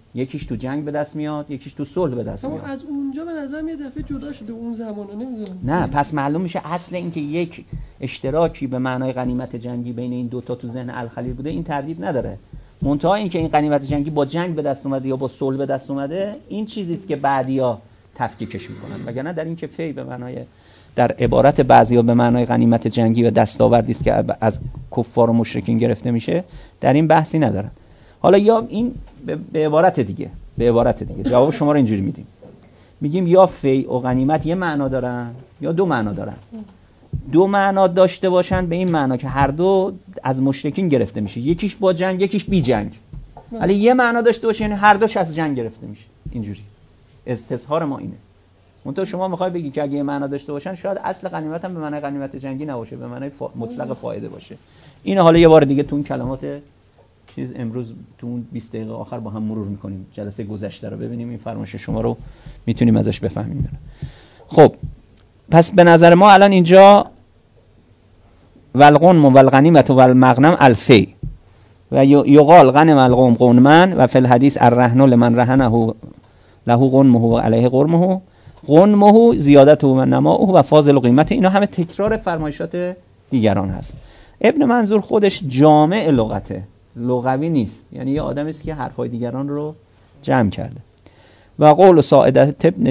S1: یکیش تو جنگ به دست میاد، یکیش تو صلح به دست میاد.
S4: اما از اونجا به نظرم یه دفعه جدا شده اون زمانه، نمیدونم.
S1: نه، پس معلوم میشه اصل این که یک اشتراکی به معنای غنیمت جنگی بین این دوتا تو ذهن الخلیل بوده این تردید نداره. منتها این که این غنیمت جنگی با جنگ به دست اومده یا با صلح به دست اومده این چیزی است که بعضیا تفکیکش میکنن، وگرنه در این که فی به معنای در عبارت بعضیا به معنای غنیمت جنگی و دستاوردی است که از کفار و مشرکین گرفته میشه، در این بحثی ندارن. حالا یا این به عبارت دیگه جواب شما رو اینجوری میدیم، میگیم یا فی و غنیمت یه معنا دارن یا دو معنا دارن. دو معنا داشته باشن به این معنا که هر دو از مشرکین گرفته میشه، یکیش با جنگ یکیش بی جنگ. ولی یه معنا داشته باشه یعنی هر دوش از جنگ گرفته میشه. اینجوری استظهار ما اینه. منتها شما میخوای بگی که اگه یه معنا داشته باشن شاید اصل غنیمت هم به معنای غنیمت جنگی نباشه، به معنای مطلق فایده باشه. اینو حالا یه بار دیگه تو اون کلمات چیز امروز تو اون 20 دقیقه آخر با هم مرور میکنیم، جلسه گذشته رو ببینیم این فرمایش شما رو میتونیم ازش بفهمیم. خب پس به نظر ما الان اینجا والغنم والغنیمت والمغنم الفی و یقال غنم القوم غنما و فی الحدیث الرهن لمن رهنه له غنمه و علیه غرمه، غنمه زیادته و نماؤه و فاضل قیمت. اینا همه تکرار فرمایشات دیگران هست. ابن منظور خودش جامع لغته، لغوی نیست، یعنی یه آدمی است که حرفای دیگران رو جمع کرده. و قول ساعدت ابن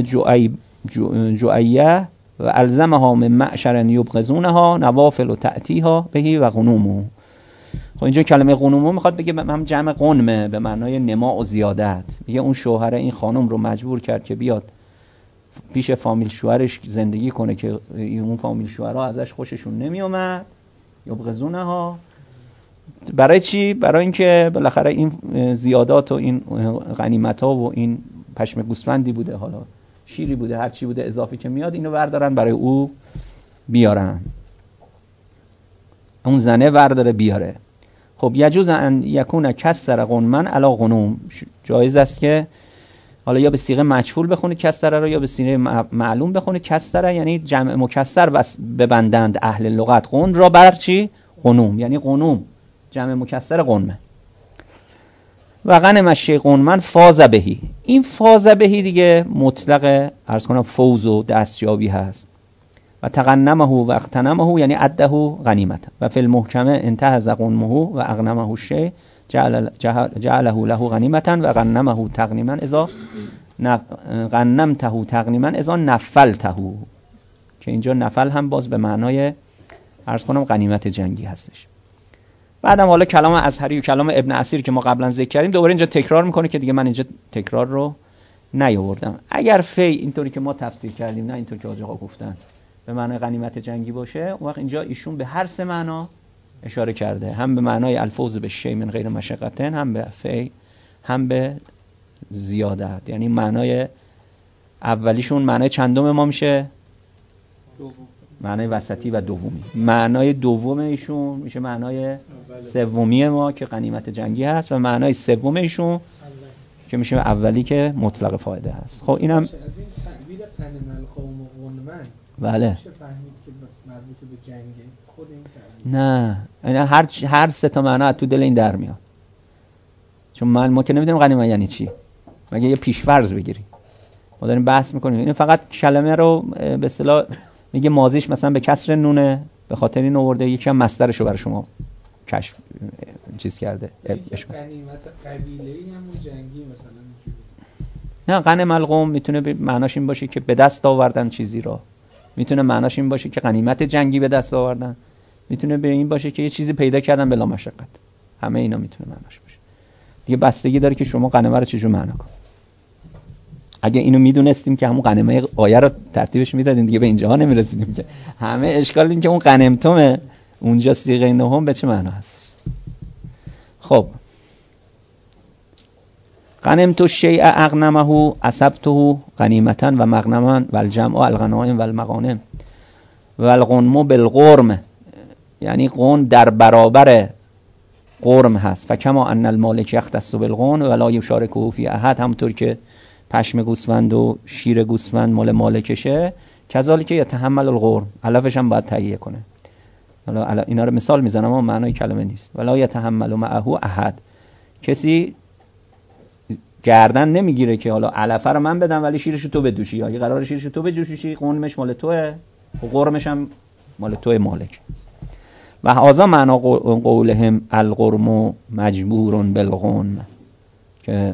S1: جوعیه و الزمها من معشر یبغزونها نوافل و تأتیها بهی و غنومه. خب اینجا کلمه غنومه میخواد بگه هم جمع غنمه به معنای نما و زیادت. میگه اون شوهر این خانم رو مجبور کرد که بیاد پیش فامیل شوهرش زندگی کنه که اون فامیل شوهرها ازش خوششون نمیومد، یبغزونها. برای چی؟ برای اینکه بالاخره این زیادات و این غنیمت‌ها و این پشم گوسفندی بوده، حالا شیری بوده، هر چی بوده اضافی که میاد اینو بردارن برای او بیارن، اون زنه برداره بیاره. خب یجوز ان یکون کسر غنما علی غنوم، جایز است که حالا یا به صیغه مجهول بخونه کسر رو یا به صیغه معلوم بخونه کسر، یعنی جمع مکسر بس ببندند اهل لغت غن را بر چی؟ غنوم، یعنی غنوم جمع مکسر غنمه. و غنم الشیء غنما فاز بهی، این فاز بهی دیگه مطلق عرض کنم فوز و دستیابی هست. و تغنمه و اغتنمه یعنی عده غنیمت. و فی المحکمه انتهز غنمه و اغنمه الشیء جعله له غنیمتا و غنمه تغنیما اذا غنمته تغنیما اذا نفلته، که اینجا نفل هم باز به معنای عرض کنم غنیمت جنگی هستش. بعدم حالا کلام ازهری و کلام ابن اسیر که ما قبلا ذکر کردیم دوباره اینجا تکرار میکنه که دیگه من اینجا تکرار رو نیاوردم. اگر فی اینطوری که ما تفسیر کردیم، نه اینطور که آقا گفتن به معنای غنیمت جنگی باشه، اون وقت اینجا ایشون به هر سه معنا اشاره کرده، هم به معنای الفوز به شیء من غیر مشقتن، هم به فی، هم به زیادت. یعنی معنای اولیشون معنای چندم ما میشه؟ دوم. معنای وسطی و دومی. معنای دوم ایشون میشه معنای سومی ما که غنیمت جنگی هست، و معنای سوم ایشون که میشه اولی که مطلق فایده هست. خب اینم
S3: از این تعبیر غنم القوم غنما
S1: بله
S3: میشه فهمید که مربوط به جنگه خود این تعبیر؟
S1: نه، هر سه تا معنا تو دل این در میاد، چون ما که نمیدونیم غنیمت یعنی چی، مگه یه پیش‌فرض بگیری. ما داریم بحث میکنیم این فقط کلمه رو به اصطلاح میگه ماضیش مثلا به کسر نونه، به خاطر این آورده، یکی هم مصدرشو برای شما کشف چیز کرده.
S3: غنیمت قبیله‌ای همون جنگی مثلا اینجوری.
S1: نه، غنم القوم میتونه معناش این باشه که به دست آوردن چیزی را، میتونه معناش این باشه که غنیمت جنگی به دست آوردن، میتونه به این باشه که یه چیزی پیدا کردن بلا مشقت. همه اینا میتونه معناش باشه. دیگه بستگی داره که شما غنمه رو چجور معنا کنید. اگه اینو میدونستیم که همون غنمه آیه رو ترتیبش میدادیم دیگه به اینجاها نمیرسیدیم که. همه اشکال این که اون غنمتم اونجا صیغه نهم به چه معنا هست. خب غنمت الشیء اغنمه اصبته غنیمتا و مغنما و الجمع الغنائم و المغانم و الغنم بالغرم، یعنی غن در برابر غرم هست. فکما ان المالک یختص بالغن و لا یشارکه فی احد، همونطور که پشم گوسفند و شیر گوسفند مال مالکشه، کذالک یتحمل الغرم، علفش هم باید تهیه کنه. حالا اینا رو مثال میزنم اما معنای کلمه نیست. ولا یتحمل معه احد، کسی گردن نمیگیره که حالا علفه رو من بدم ولی شیرشو تو بدوشی، یا قرار شیرشو تو بجوشی، قرمش مال توئه و قرمش هم مال توئه مالک. و هذا معنا قولهم القرم مجبور بالغنم، که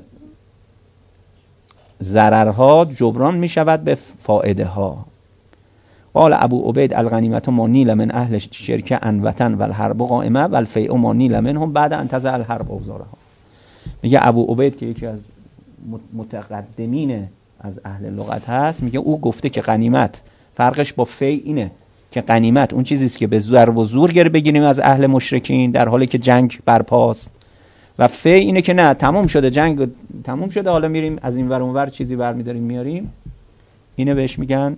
S1: ضررها جبران می شود به فائده ها. قال ابو عبید الغنیمت ما نیل من اهل شرک انوطن و الحرب قائمه و الفیء ما نیل منهم بعد ان تضع الحرب اوزارها. میگه ابو عبید که یکی از متقدمین از اهل لغت هست، میگه او گفته که غنیمت فرقش با فیء اینه که غنیمت اون چیزیست که به ضرب و زور بگیریم از اهل مشرکین در حالی که جنگ برپاست، و فیء اینه که نه تمام شده، جنگ تمام شده، حالا میریم از این ور اون ور چیزی برمی‌داریم میاریم. اینه بهش میگن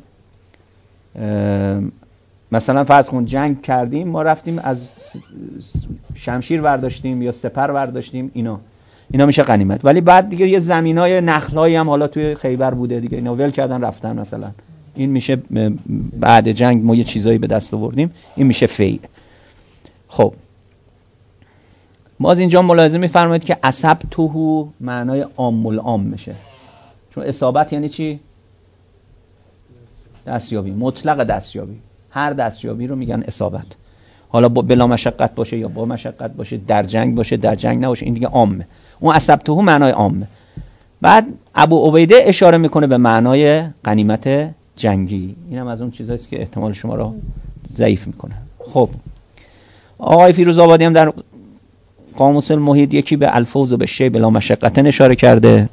S1: مثلا فرض کن جنگ کردیم، ما رفتیم از شمشیر برداشتیم یا سپر برداشتیم، اینا میشه غنیمت. ولی بعد دیگه یه زمینای نخلایی هم حالا توی خیبر بوده دیگه، اینا ول کردن رفتن مثلا، این میشه بعد جنگ ما یه چیزایی به دست آوردیم، این میشه فیء. خب ما از اینجا ملاحظه می‌فرمایید که اصبته معنای عام العام میشه، چون اصابت یعنی چی؟ دستیابی، مطلق دستیابی. هر دستیابی رو میگن اصابت، حالا بلا مشقت باشه یا با مشقت باشه، در جنگ باشه در جنگ نباشه، این دیگه عامه. اون اصبته معنای عامه. بعد ابو عبیده اشاره میکنه به معنای غنیمت جنگی. اینم از اون چیزایی است که احتمال شما رو ضعیف میکنه. خب آقای فیروزآبادی هم در قاموس المحیط یکی به الفوز و به شی بلا مشقتن اشاره کرده،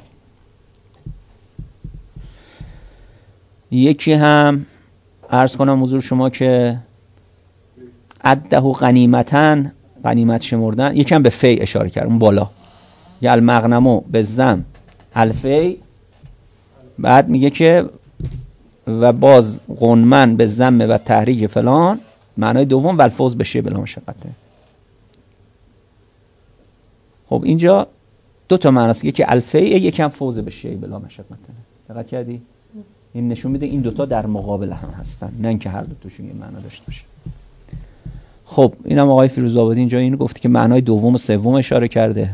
S1: یکی هم عرض کنم حضور شما که عده غنیمتن، غنیمت شمردن، یکی هم به فی اشاره کرد اون بالا، یا المغنمو به زم الفی، بعد میگه که و باز غنمن به زم و تحریک فلان، معنای دوم و الفوز به شی بلا مشقته. خب اینجا دو تا معنی است، یکی الفی، یکی هم فوز به شی بلا مشقته. دقت کردی؟ این نشون میده این دوتا در مقابل هم هستن، نه اینکه هر دو توشون یه معنا داشته باشه. خب اینم آقای فیروزآبادی اینجا اینو گفته که معنای دوم و سوم اشاره کرده.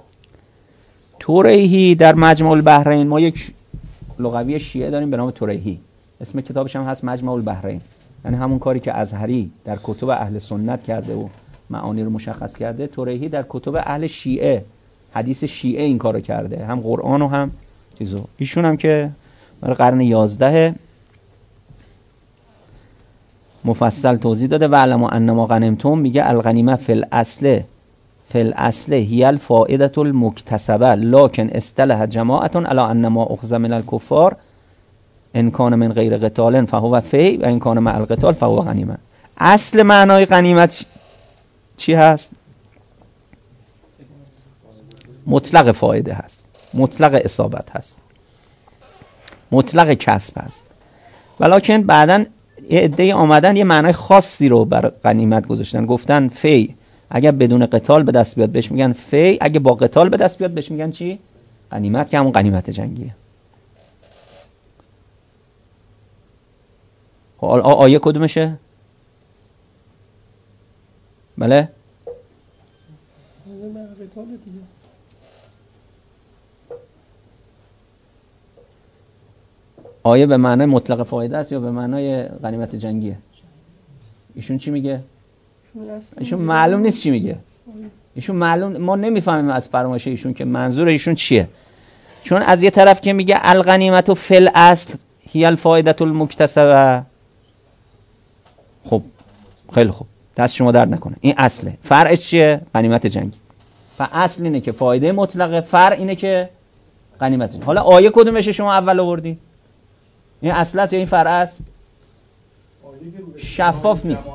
S1: توریحی در مجمع البحرین، ما یک لغوی شیعه داریم به نام توریحی، اسم کتابش هم هست مجمع البحرین، یعنی همون کاری که ازهری در کتب اهل سنت کرده و معانی رو مشخص کرده، توریحی در کتب اهل شیعه، حدیث شیعه این کارو کرده، هم قرآن و هم چیزو. ایشون هم که در قرن 11 مفصل توضیح داده. و علم انما غنمتم، میگه الغنیمه فی الاصل هی الفائده المکتسبه لکن اصطلح جماعت علی انما اخذ من الکفار ان کان من غیر قتال فهو فی و ان کان مع القتال فهو غنیمه. اصل معنای غنیمت چی هست؟ مطلق فایده هست، مطلق اصابت هست، مطلق کسب هست. ولکن بعدن یه عده‌ای آمدن یه معنای خاصی رو بر غنیمت گذاشتن، گفتن فی اگر بدون قتال به دست بیاد بهش میگن فی، اگه با قتال به دست بیاد بهش میگن چی؟ غنیمت، که همون غنیمت جنگیه. آیه کدومشه؟ بله؟ آیه به معنای مطلق فایده است یا به معنای غنیمت جنگیه؟ ایشون چی میگه؟ ایشون معلوم نیست چی میگه. ایشون معلوم، ما نمیفهمیم از فرمایش ایشون که منظور ایشون چیه. چون از یه طرف که میگه الغنیمت فی الاصل هی الفائده المکتسبه، خب خیلی خوب، دست شما درد نکنه، این اصله. فرعش چیه؟ غنیمت جنگی. و اصل اینه که فایده مطلقه، فرع اینه که غنیمت جنگی. حالا آیه کدومشه شما اول آوردی؟ این اصل است یا این فرع است؟ شفاف نیست.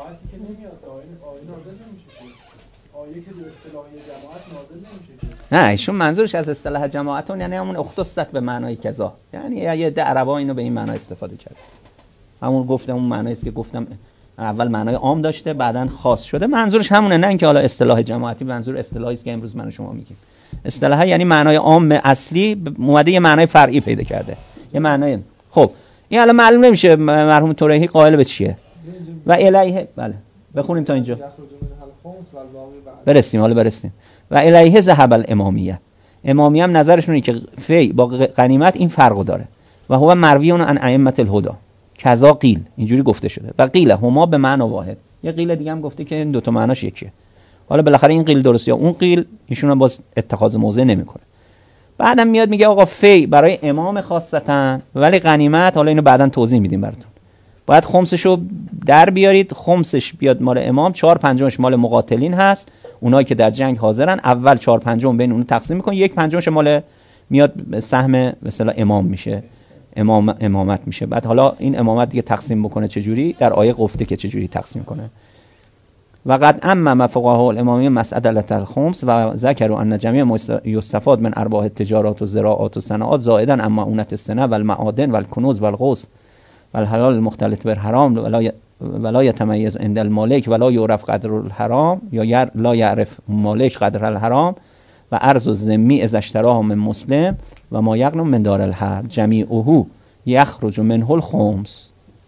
S1: نه ایشون منظورش از اصطلاح جماعتون یعنی همون اختصت به معنای کذا، یعنی یه ده عربا اینو به این معنی استفاده کرد. همون گفتم اون معنی است که گفتم اول معنای عام داشته بعدن خاص شده. منظورش همونه، نه اینکه حالا اصطلاح جماعتی، منظور اصطلاحی است که امروز من و شما میگیم. اصطلاح یعنی معنای عام اصلی اومده یه معنای فرعی پیدا کرده، یه معنای. خب این الان معلوم نمیشه مرحوم توریحی قائل به چیه. و الیه، بله بخونیم تا اینجا برسیم. حالا برسیم. و الیه ذهب الامامیه، امامی هم نظرشونه که فی با غنیمت این فرقو داره و هو مرویون عن ائمه الهدى کذا قیل، اینجوری گفته شده و قیل هما به معنی واحد. یه قیل دیگه هم گفته که این دو تا معناش یکیه. حالا بالاخره این قیل درست یا اون قیل، ایشون هم باز اتخاذ موضع نمیکنه. بعدم میاد میگه آقا فی برای امام خاصتا ولی غنیمت، حالا اینو بعداً توضیح میدیم براتون، باید خمسشو در بیارید، خمسش بیاد مال امام، 4/5 مال مقاتلین هست، اونایی که در جنگ حاضرن، اول 4/5 بین اون تقسیم میکنه، 1/5 مال میاد سهم مثلا امام میشه، امامت میشه. بعد حالا این امامت دیگه تقسیم بکنه چجوری، در آیه گفته که چجوری تقسیم کنه. و قد اما فقهاء الامامی مسألة الخمس و ذکروا ان جميع یستفاد من ارباح التجارات و زراعات و صناعات زائدا اما اونت السنه و المعادن و الکنوز و الغوث و الحلال المختلط بالحرام ولا يتميز عند المالك ولا يعرف قدر الحرام یا لا يعرف مالك قدر الحرام و ارز الذمی اذا اشتراه من مسلم و ما یغنم من دار الحرب جمیعه یخرج منه الخمس.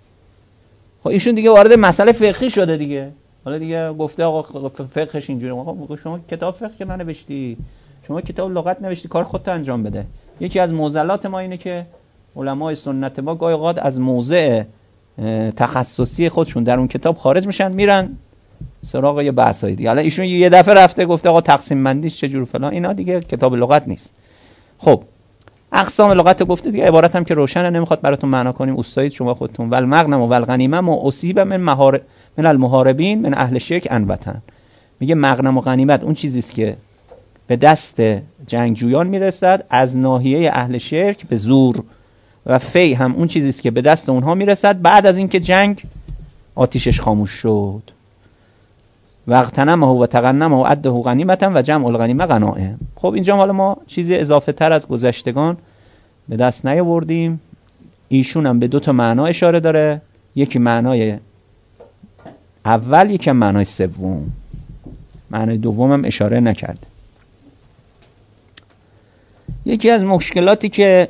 S1: خب ایشون دیگه وارد مسئله فقهی شده دیگه. حالا دیگه گفته آقا فقهش اینجوری. آقا شما کتاب فقه که ننوشتی، شما کتاب لغت نوشتی، کار خودت انجام بده. یکی از معضلات ما اینه که علمای سنت ما گاهی اوقات از موضع تخصصی خودشون در اون کتاب خارج میشن، میرن سراغ یه بحثای دیگه. حالا ایشون یه دفعه رفته گفته آقا تقسیم بندیش چجور فلان، اینا دیگه کتاب لغت نیست. خب اقسام لغت گفته دیگه، عبارت هم که روشنه، نمیخواد براتون معنا کنیم، استادید شما خودتون. ول مغنم و ول غنیمه ما اصیب من المحاربین من اهل شرک انبتن. میگه مغنم و غنیمت اون چیزی است که به دست جنگجویان میرسد از ناحیه اهل شرک به زور، و فی هم اون چیزی است که به دست اونها میرسد بعد از اینکه جنگ آتیشش خاموش شد. وقتنمه و تغنمه و عده غنیمتا و جمع الغنیمه غنائم. خب اینجا حالا ما چیزی اضافه تر از گذشتگان به دست نیاوردیم. ایشون هم به دو تا معنا اشاره داره، یکی معنای اول، یکی هم معنای سوم. معنای دوم هم اشاره نکرد. یکی از مشکلاتی که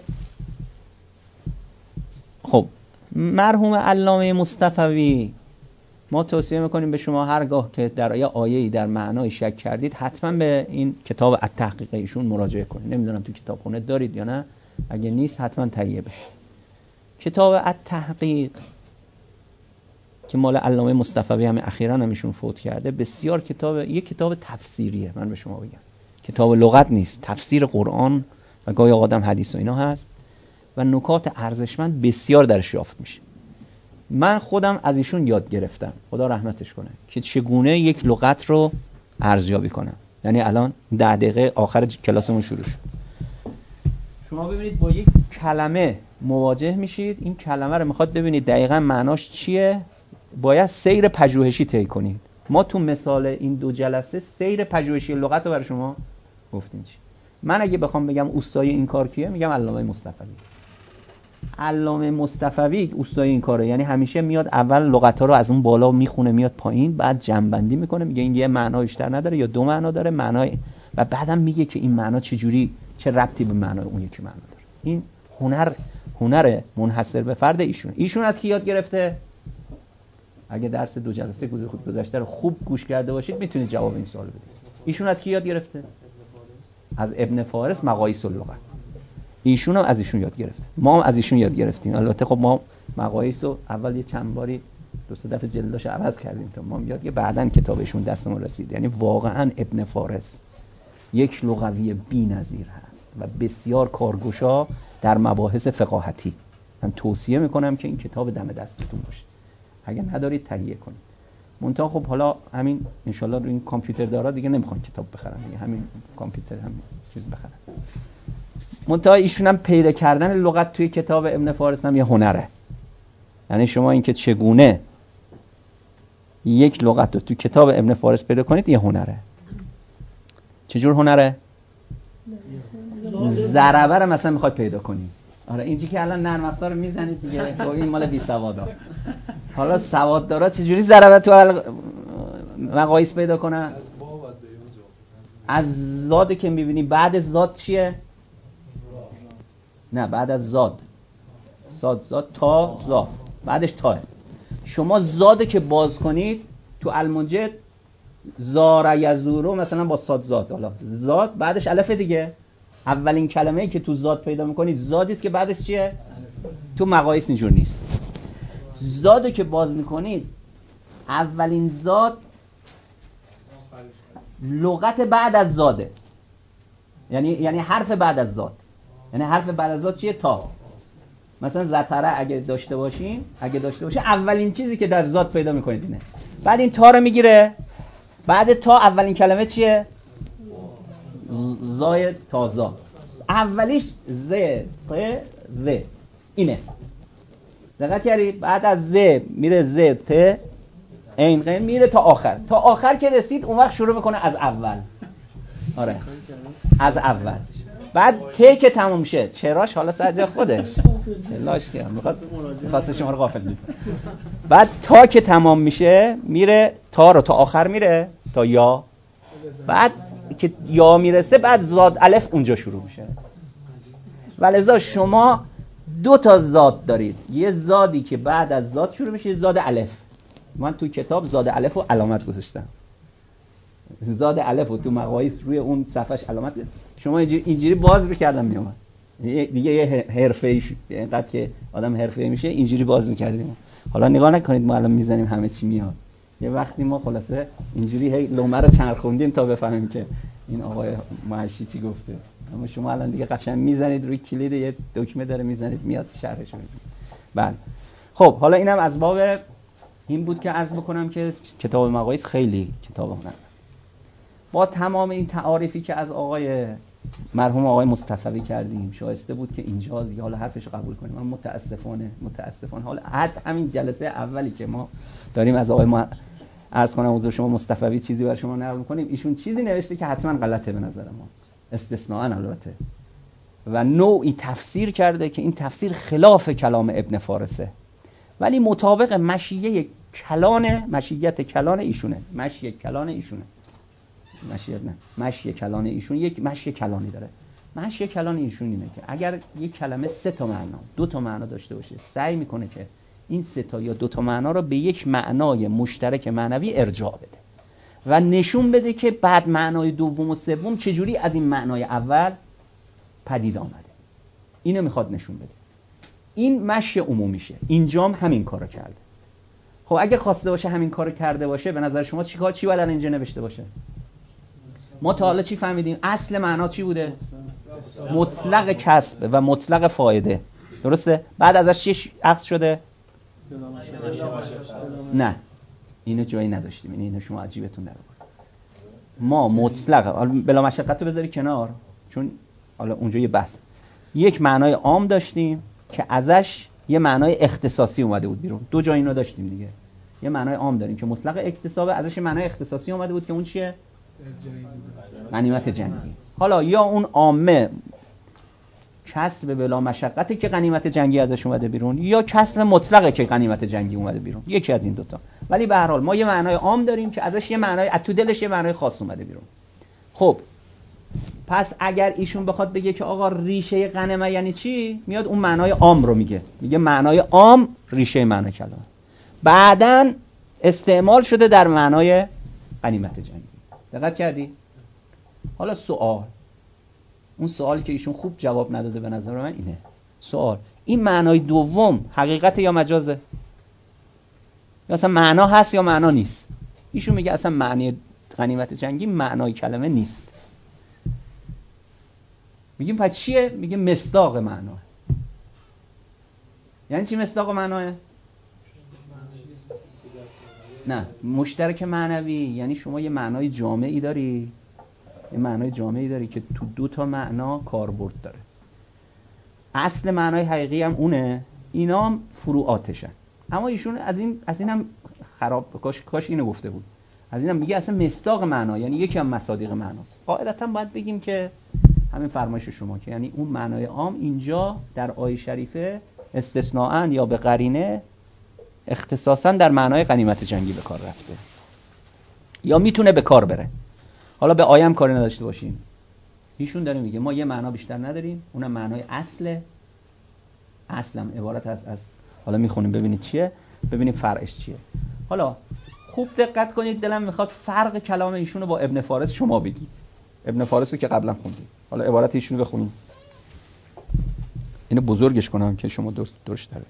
S1: خب مرحوم علامه مصطفوی ما توصیه میکنیم به شما هرگاه که در آیه‌ای در معنای شک کردید حتما به این کتاب التحقیق ایشون مراجعه کنید. نمیدونم تو کتابخونه دارید یا نه، اگه نیست حتما تهیه بشه. کتاب التحقیق که مال علامه مصطفوی همه اخیراً هم ایشون فوت کرده، بسیار یک کتاب تفسیریه. من به شما بگم کتاب لغت نیست، تفسیر قرآن و گاهی آدم حدیث و اینا هست و نکات ارزشمند بسیار درش یافت میشه. من خودم از ایشون یاد گرفتم، خدا رحمتش کنه، که چگونه یک لغت رو ارزیابی کنم. یعنی الان 10 دقیقه آخر کلاسمون شروع شد، شما ببینید با یک کلمه مواجه میشید، این کلمه رو میخواد ببینید دقیقاً معناش چیه، باید سیر پژوهشی طی کنید. ما تو مثال این 2 جلسه سیر پژوهشی لغت رو برای شما گفتیم. چی من اگه بخوام بگم اوستای این کار کیه، میگم علامه مصطفوی. علامه مصطفوی اوستای این کاره، یعنی همیشه میاد اول لغت‌ها رو از اون بالا میخونه میاد پایین، بعد جمع‌بندی میکنه، میگه این یه معنا بیشتر نداره یا 2 معنا داره، معنای، و بعدم میگه که این معنا چجوری، چه ربطی به معنای اون یکی معنا داره. این هنر منحصر به فرد ایشون از کی یاد گرفته؟ اگه درس 2 جلسه گذشته رو خوب گوش کرده باشید میتونید جواب این سوال بدید. ایشون از کی یاد گرفته؟ از ابن فارس مقاییس اللغت. ایشون هم از ایشون یاد گرفت، ما هم از ایشون یاد گرفتیم. البته خب ما مقاییس رو اول یه چند باری 2-3 دفعه جلدش عوض کردیم تا ما یاد، بعدن کتابشون دستمون رسید. یعنی واقعا ابن فارس یک لغوی بی‌نظیر هست و بسیار کارگشا در مباحث فقاهتی. من توصیه میکنم که این کتاب دم دستتون باشه، اگه ندارید تهیه کنید. منتها خب حالا همین انشالله رو این کامپیوتر دارا دیگه نمیخوان کتاب بخرن دیگه، همین کامپیوتر هم چیز بخرن. منتها ایشون هم پیدا کردن لغت توی کتاب ابن فارس هم یه هنره. یعنی شما این که چگونه یک لغت رو توی کتاب ابن فارس پیدا کنید یه هنره. چجور هنره؟ ضربه رو مثلا میخواد پیدا کنید. آره اینجی که الان نرم افزار رو میزنید دیگه، این مال بی سوادا. حالا سواددارا چجوری ضربه تو مقاییس پیدا کنن؟ از زادی که میبینی بعد زاد چیه؟ نه بعد از زاد زاد تا زا، بعدش تاه. شما زاده که باز کنید تو المنجد زار یزورو مثلا با صاد زاد، حالا زاد بعدش الف دیگه، اولین کلمه‌ای که تو زاد پیدا میکنید زادی است که بعدش چیه؟ تو مقایس اینجور نیست. زادو که باز میکنید اولین زاد لغت بعد از زاده، یعنی حرف بعد از زاد. یعنی حرف بعد از زاد چیه؟ تا. مثلا زتره اگه داشته باشه اولین چیزی که در زاد پیدا میکنید اینه. بعد این تا رو میگیره، بعد تا اولین کلمه چیه؟ زای تازا. اولیش ز ت ذ اینه. دقت کردید؟ بعد از ز میره ز ت عین غین میره تا آخر. تا آخر که رسید اون وقت شروع میکنه از اول. آره از اول. بعد ت که تموم میشه چراش حالا سر خودش چلاش که میخواست شما رو غافل کنه. بعد تا که تمام میشه میره تا رو تا آخر میره تا یا. بعد که یا میرسه بعد زاد الف اونجا شروع میشه. ولذا شما دو تا زاد دارید، یه زادی که بعد از زاد شروع میشه، یه زاد الف. من تو کتاب زاد الف رو علامت گذاشتم. زاد الف رو تو مقایس روی اون صفحش علامت. شما اینجوری باز می‌کردم میومد دیگه یه حرفه‌ای اینقدر که آدم حرفه‌ای میشه اینجوری باز می‌کردیم. حالا نگاه نکنید ما الان میزنیم همه چی میاد. یه وقتی ما خلاصه اینجوری هی لومه رو چرخوندیم تا بفهمیم که این آقای محشی چی گفته. اما شما الان دیگه قشنگ میزنید روی کلید یه دکمه داره میزنید میاد شرحش میده. بله خب حالا اینم از باب این بود که عرض بکنم که کتاب مقایس خیلی کتاب هنر. با تمام این تعاریفی که از مرحوم آقای مصطفوی کردیم شایسته بود که اینجا دیگه حالا حرفش قبول کنیم. من متاسفانه حالا همین جلسه اولی که ما داریم از آقای عرض کنم حضور شما مصطفوی چیزی برای شما نقل کنیم، ایشون چیزی نوشته که حتما غلطه به نظر ما، استثناءً البته، و نوعی تفسیر کرده که این تفسیر خلاف کلام ابن فارسه ولی مطابق مشیت کلان ایشونه. مشی کلان ایشون یک مشی کلانی داره. مشی کلان ایشون اینه که اگر یک کلمه 3 تا معنا 2 تا معنا داشته باشه سعی میکنه که این 3 تا یا 2 تا معنا رو به یک معنای مشترک معنوی ارجاع بده و نشون بده که بعد معنای دوم و سوم چجوری از این معنای اول پدید آمده. اینو میخواد نشون بده. این مشی عمومیشه. اینجام همین کارو کرده. خب اگه خواسته باشه همین کارو کرده باشه به نظر شما چی باید الان اینجا نوشته باشه؟ ما تا حالا چی فهمیدیم؟ اصل معنا چی بوده؟ مطلق کسب و مطلق فایده. درسته؟ بعد ازش چی اخذ شده؟ نه اینو جایی نداشتیم. اینو شما عجیبتون در آورد. ما مطلق بلا مشقت رو بذاری کنار چون حالا اونجا یه بحث. یک معنای عام داشتیم که ازش یه معنای اختصاصی اومده بود بیرون. 2 جا اینو داشتیم دیگه. یه معنای عام داریم که مطلق اکتسابه، ازش یه معنای اختصاصی اومده بود که اون چیه؟ غنیمت جنگی. حالا یا اون عامه کسب بلا مشقته که غنیمت جنگی ازش اومده بیرون یا کسب مطلقه که غنیمت جنگی اومده بیرون. یکی از این 2 تا. ولی به هر حال ما یه معنای عام داریم که ازش یه معنای تو دلش یه معنای خاص اومده بیرون. خب پس اگر ایشون بخواد بگه که آقا ریشه غنیمه یعنی چی، میاد اون معنای عام رو میگه معنای عام ریشه معنی کلام بعداً استعمال شده در معنای غنیمت جنگی. دقت کردی؟ حالا اون سوالی که ایشون خوب جواب نداده به نظر من اینه. سوال این معنای دوم حقیقت یا مجازه؟ یا اصلا معنا هست یا معنا نیست؟ ایشون میگه اصلا معنی غنیمت جنگی معنای کلمه نیست. میگیم پس چیه؟ میگه مصداق معنا. یعنی چی مصداق معناه؟ نه مشترک معنوی یعنی شما یه معنای جامعی داری که تو 2 تا معنا کاربرد داره. اصل معنای حقیقی هم اونه، اینا هم فروعاتشن. اما ایشون از این هم خراب کاش اینو گفته بود. از اینم میگه اصلا مصداق معنا یعنی یکی از مصادیق معناست. قاعدتا باید بگیم که همین فرمایش شما که یعنی اون معنای عام اینجا در آیه شریفه استثناءً یا به قرینه اختصاصاً در معنای غنیمت جنگی به کار رفته یا میتونه به کار بره. حالا به آیه هم کاری نداشته باشیم. ایشون داره میگه ما یه معنا بیشتر نداریم، اونم معنای اصلم عبارت از حالا میخونیم ببینید چیه، ببینید فرعش چیه. حالا خوب دقت کنید، دلم میخواد فرق کلام ایشونو با ابن فارس شما بگید. ابن فارس رو که قبلا خوندیم. حالا عبارت ایشونو بخونیم، اینو بزرگش کنم که شما درست داره.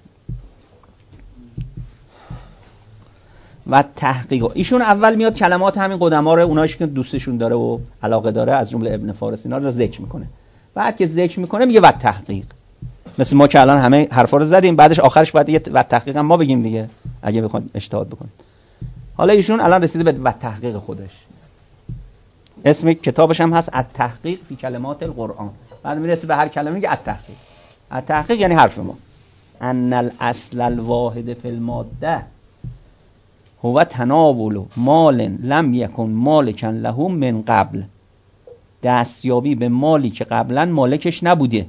S1: و تحقیق ایشون اول میاد کلمات همین قدما رو، اونایش که دوستشون داره و علاقه داره، از جمله ابن فارس اینا رو ذکر میکنه. بعد که ذکر میکنه میگه و تحقیق، مثل ما که الان همه حرفا رو زدیم، بعدش آخرش باید یه و تحقیق هم ما بگیم دیگه اگه بخواید اجتهاد بکنید. حالا ایشون الان رسیده به و تحقیق خودش، اسم کتابش هم هست التحقیق فی کلمات القرآن. بعد میرسه به هر کلمه میگه التحقیق. التحقیق یعنی حرف ما ان الاصل الواحد فی الماده هو تناول مال لم یکن مالکا له من قبل، دستیابی به مالی که قبلا مالکش نبوده،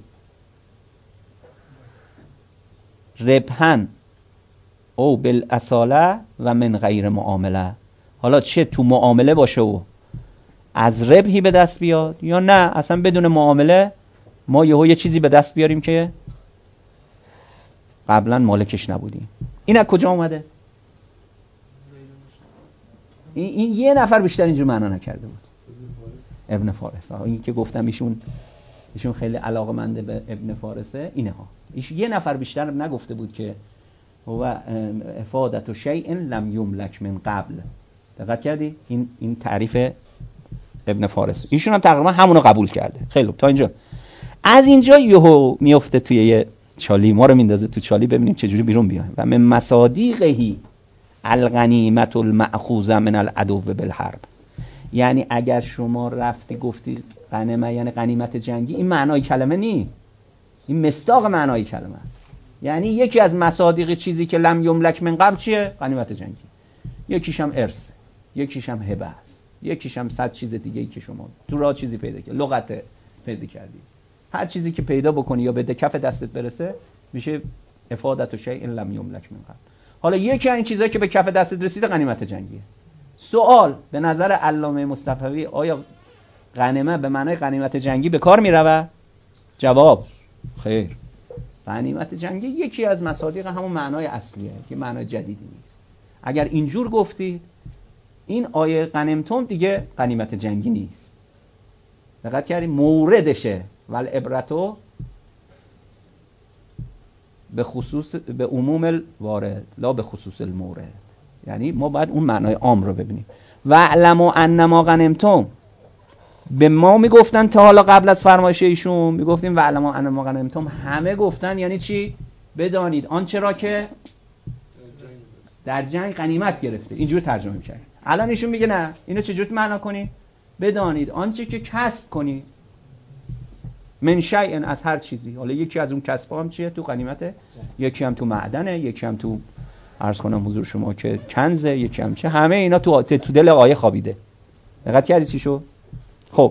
S1: ربحن او بالاصاله و من غیر معامله، حالا چه تو معامله باشه و از ربحی به دست بیاد یا نه اصلا بدون معامله ما یه چیزی به دست بیاریم که قبلا مالکش نبودیم. این از کجا اومده؟ این یه نفر بیشتر اینجور معنا نکرده بود، ابن فارس. این که گفتم ایشون خیلی علاقه‌منده به ابن فارسه، اینه ها. یه نفر بیشتر نگفته بود که هو افادت شیء لم یملک من قبل. دقت کردی؟ این تعریف ابن فارس. ایشون هم تقریبا همونو قبول کرده. خیلی تا اینجا. از اینجا یهو میفته توی یه چالی، ما رو میندازه تو چالی، ببینیم چه جوری بیرون بیایم. و من مصادیقه الغنیمت المأخوذه من العدو بالحرب، یعنی اگر شما رفتی گفتی غنیمه یعنی غنیمت جنگی، این معنای کلمه نی، این مصداق معنای کلمه است. یعنی یکی از مصادیق چیزی که لم یملک من قبل چیه؟ غنیمت جنگی. یکیش هم ارث، یکیش هم هبه است، یکیش هم 100 چیز دیگه ای که شما تو راه چیزی پیدا کردی، لغت پیدا کردی، هر چیزی که پیدا بکنی یا به کف دستت برسه میشه افادت شیء لم یملک من قبل. حالا یکی از این چیزایی که به کف دستت رسیده غنیمت جنگیه. سوال به نظر علامه مصطفوی آیا غنیمه به معنای غنیمت جنگی به کار میرود؟ جواب خیر. غنیمت جنگی یکی از مصادیق همون معنای اصلیه که معنای جدیدی نیست. اگر اینجور گفتی این آیه غنیمتم دیگه غنیمت جنگی نیست. دقت کردی موردشه ول عبرتو به خصوص به عموم الوارد لا به خصوص المورد، یعنی ما باید اون معنای عام رو ببینیم. و علموا انما غنیمتم، به ما میگفتن تا حالا قبل از فرمایش ایشون میگفتیم و علموا انما غنیمتم، همه گفتن یعنی چی؟ بدانید آنچه را که در جنگ غنیمت گرفته، اینجور ترجمه می‌کنه. الان ایشون میگه نه، اینو چجوری معنا کنی؟ بدانید آنچه که کسب کنی، من شیء از هر چیزی. حالا یکی از اون کسب‌ها هم چیه؟ تو غنیمته، یکی هم تو معدنه، یکی هم تو عرض کنم حضور شما که کنزه، یکی هم چه، همه اینا تو دل آیه خوابیده. دقت کردی چی شو؟ خب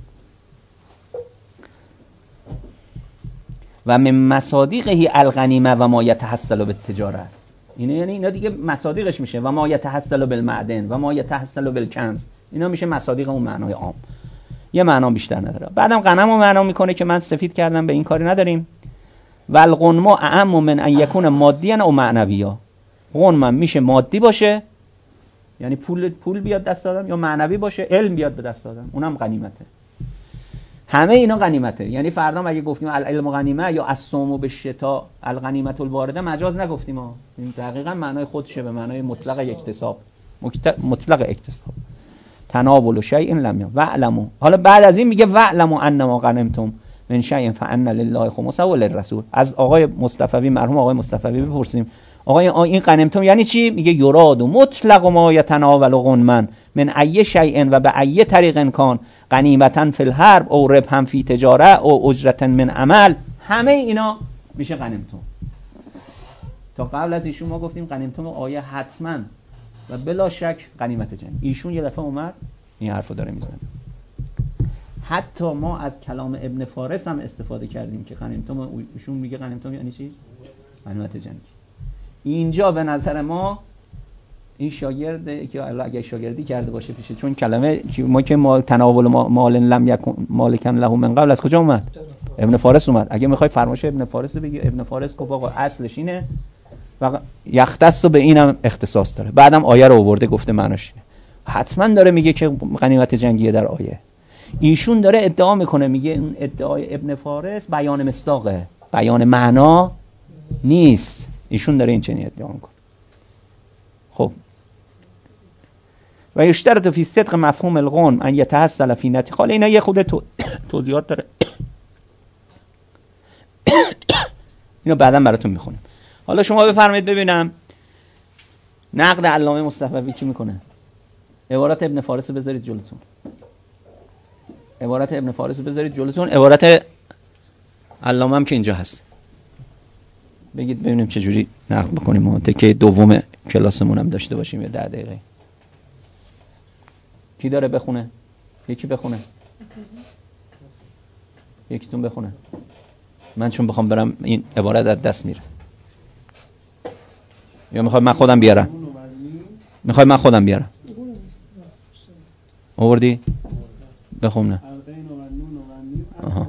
S1: و من مصادیقه الغنیمه و ما یتحصل بالتجاره، اینه یعنی اینا دیگه مصادیقش میشه و ما یتحصل بالمعدن و ما یتحصل بالکنز، اینا میشه مصادیق اون معنای عام، یه معنا بیشتر نداره. بعدم غنم رو معنا میکنه که من سفید کردم، به این کاری نداریم. و الغنم اعم من ان یکون مادیا او معنویا، غنم میشه مادی باشه یعنی پول بیاد دست آدم، یا معنوی باشه علم بیاد به دست آدم، اونم غنیمته. همه اینا غنیمته. یعنی فردا اگه گفتیم العلم غنیمه یا الصوم بالشتاء الغنیمه الوارده مجاز نگفتیم ها، این دقیقاً معنای خودشه، به معنای مطلق اکتساب، مطلق اکتساب. تناول شیء لم یکن واعلموا. حالا بعد از این میگه واعلموا انما غنمتم من شیء فان لله خمسه وللرسول. از آقای مصطفوی، مرحوم آقای مصطفوی بپرسیم آقای این غنمتم یعنی چی؟ میگه یراد مطلق ما یتناول غنما من ای شیء و به ای طریق کان غنیمتا فی الحرب او ربحا فی تجاره او اجرتا من عمل، همه اینا میشه غنمتم. تا قبل از ایشون ما گفتیم غنیمتم آیه حتما و بلا شک غنیمت جنگ. ایشون یه دفعه اومد این حرفو داره میزنه. حتی ما از کلام ابن فارس هم استفاده کردیم که غنیمتم، ایشون میگه غنیمتم یعنی چی؟ غنیمت جنگ. اینجا به نظر ما این شاگرد که اگه شاگردی کرده باشه پیشه، چون کلمه که ما تناول مال لم یکن مالکا له من قبل از کجا اومد؟ ابن فارس اومد. اگه میخوای فرمایش ابن فارس رو بگی، ابن فارس گفت آقا اصلش اینه و یختص به اینم اختصاص داره. بعدم آیه رو آورده گفته معناش حتما داره میگه که غنیمت جنگیه در آیه. ایشون داره ادعا میکنه، میگه اون ادعای ابن فارس بیان مصداقه، بیان معنا نیست. ایشون داره این چنین ادعا میکنه. خب و یشترط فی صدق مفهوم القول ان یتحصل فی نتی. حالا اینا یه خود توضیحات داره، اینو بعدا براتون میخونم. حالا شما بفرمایید ببینم نقد علامه مصطفوی کی میکنه؟ عبارت ابن فارس بذارید جلوتون، عبارت ابن فارس بذارید جلوتون، عبارت علامه هم که اینجا هست. بگید ببینیم چه جوری نقد بکنیم. ما تکه دوم کلاسمون هم داشته باشیم، یه 10 دقیقه. کی داره بخونه؟ یکی بخونه، یکیتون بخونه. من چون بخوام برم این عبارت از دست میره. یا میخوای من خودم بیارم؟ میخوای من خودم بیارم؟ آوردی؟ بخونه. آها.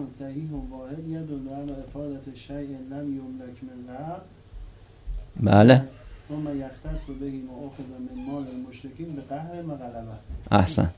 S1: بله. احسن.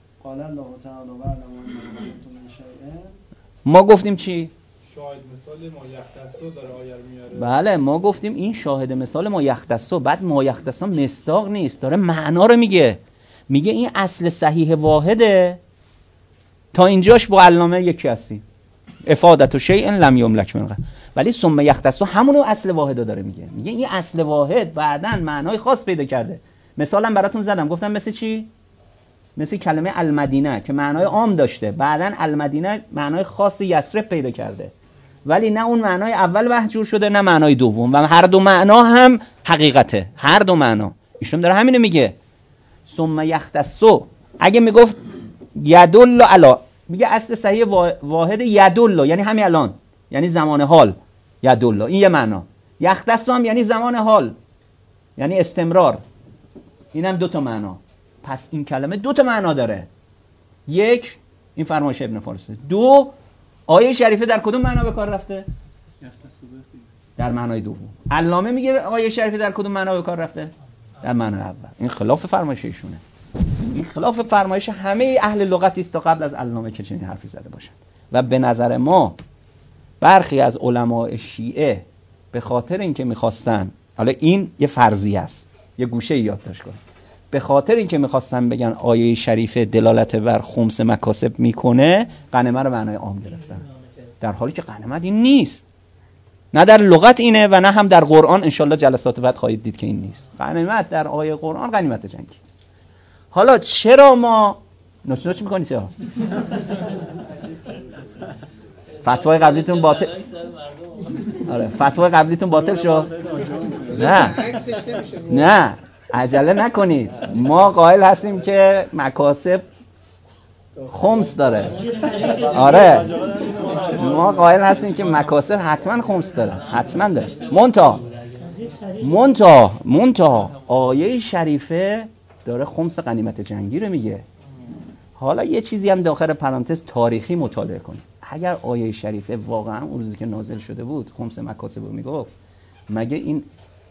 S1: ما گفتیم چی؟
S5: شاهد مثال ما یختصو داره آیه رو میاره.
S1: بله ما گفتیم این شاهد مثال ما یختصو، بعد ما یختصو مصداق نیست، داره معنا رو میگه. میگه این اصل صحیح واحده. تا اینجاش با علامه یکی هستیم، افادت و شیء لم یملک من قبل. ولی ثم یختصو همون اصل واحده داره میگه. میگه این اصل واحد بعدن معنای خاص پیدا کرده. مثالم براتون زدم، گفتم مثل چی؟ مثل کلمه المدینه که معنای عام داشته، بعدن المدینه معنای خاص یثرب پیدا کرده، ولی نه اون معنای اول محجور شده نه معنای دوم، و هر دو معنا هم حقیقته، هر دو معنا. ایشون داره همینو میگه. ثم یختصو اگه میگفت یدل علی، میگه اصل صحیح واحد یدل، یعنی همین الان، یعنی زمان حال. یدل این یه معنا. یختصو هم یعنی زمان حال، یعنی استمرار. اینم دو تا معنا. پس این کلمه دو تا معنا داره. یک، این فرمایش ابن فارس. دو، آیه شریفه در کدوم معنا به کار رفته؟ در معنای دوم. علامه میگه آیه شریفه در کدوم معنا به کار رفته؟ در معنای اول. این خلاف فرمایش ایشونه. این خلاف فرمایش همه اهل لغت است تا قبل از علامه که چنین حرفی زده باشن. و به نظر ما برخی از علماء شیعه به خاطر اینکه میخواستن، حالا این یه فرضیه است، یه گوشه یادداشت کن، به خاطر اینکه میخواستن بگن آیه شریفه دلالت بر خمس مکاسب میکنه، غنیمه رو معنای عام گرفتن، در حالی که غنیمت این نیست. نه در لغت اینه و نه هم در قرآن. انشالله جلسات بعد خواهید دید که این نیست. غنیمت در آیه قرآن غنیمت جنگی. حالا چرا ما نوچ میکنی؟ چرا فتوای قبلیتون باطل؟ آره فتوای قبلیتون باطل شد؟ نه عجله نکنید. ما قائل هستیم که مکاسب خمس داره. آره ما قائل هستیم که مکاسب حتما خمس داره، حتما داره. منتها آیه شریفه داره خمس غنیمت جنگی رو میگه. حالا یه چیزی هم داخل پرانتز تاریخی مطالعه کنید. اگر آیه شریفه واقعا اون روزی که نازل شده بود خمس مکاسب رو میگفت، مگه این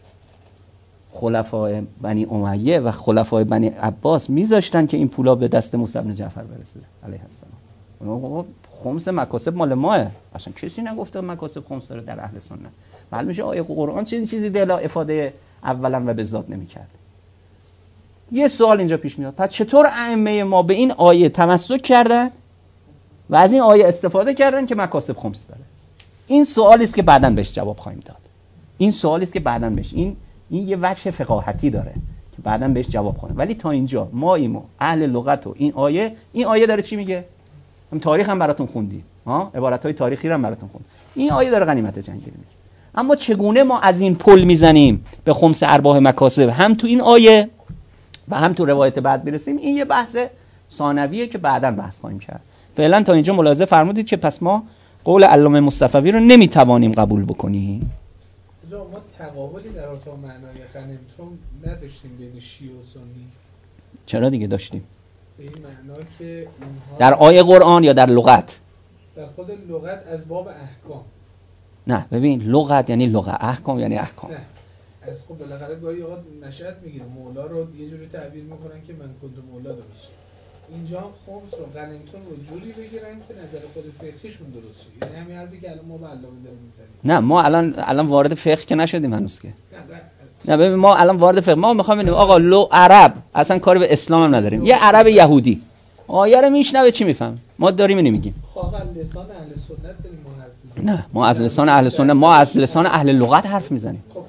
S1: خلفای بنی امیه و خلفای بنی عباس میذاشتن که این پولا به دست موسی بن جعفر برسه علیه السلام؟ خمس مکاسب مال ماه. اصلا کسی نگفته مکاسب خمس داره در اهل سنت. معلوم میشه آیه قرآن چیزی دلا افاده اولا و به ذات نمیکرد. یه سوال اینجا پیش میاد، پس چطور ائمه ما به این آیه تمسک کردن و از این آیه استفاده کردن که مکاسب خمس داره؟ این سوالی است که بعداً بهش جواب خواهیم داد. این سوالی است که بعداً بهش این یه وجه فقاهتی داره که بعداً بهش جواب خواهیم. ولی تا اینجا ما اهل لغت و این آیه داره چی میگه؟ هم تاریخ هم براتون خوندی، عبارت‌های تاریخی رو هم براتون خوند. این آیه داره غنیمت جنگی میگه. اما چگونه ما از این پل میزنیم به خمس ارباح مکاسب، هم تو این آیه و هم تو روایت بعد برسیم؟ این یه بحث ثانویه که بعداً بحث خواهیم کرد. فعلا تا اینجا ملاحظه فرمودید که پس ما قول علامه مصطفوی رو نمیتوانیم قبول بکنیم.
S3: ما تقابلی در اتاق معنای غنیمت نداشتیم بین شیعه و سنی.
S1: چرا دیگه داشتیم؟
S3: به این معنا که
S1: در آیه قرآن یا در لغت؟
S3: در خود لغت از باب احکام.
S1: نه ببین، لغت یعنی لغت، احکام یعنی احکام. نه
S3: از خب بالاخره گاهی اوقات نشأت میگیره، مولا رو یه جوری تعبیر میکنن که من کنت مولا درست. اینجا خمس رو غنیمتون رو جوری بگیرن که نظر خود فقهیشون درست شه. یعنی همین حرفی که الان ما به علاوه داریم میزنیم.
S1: نه ما الان وارد فقه که نشدیم هنوز که. نه ببین ما الان وارد فقه ما میخوام ببینیم آقا لو عرب اصلا کاری به اسلام هم نداریم. یه عرب یهودی آیه رو میشنوه چی میفهم؟ ما داریم اینو میگیم.
S3: خب از لسان اهل سنت داریم ما حرف میزنیم.
S1: نه ما از لسان اهل سنت، ما از لسان اهل لغت حرف میزنیم.
S3: خب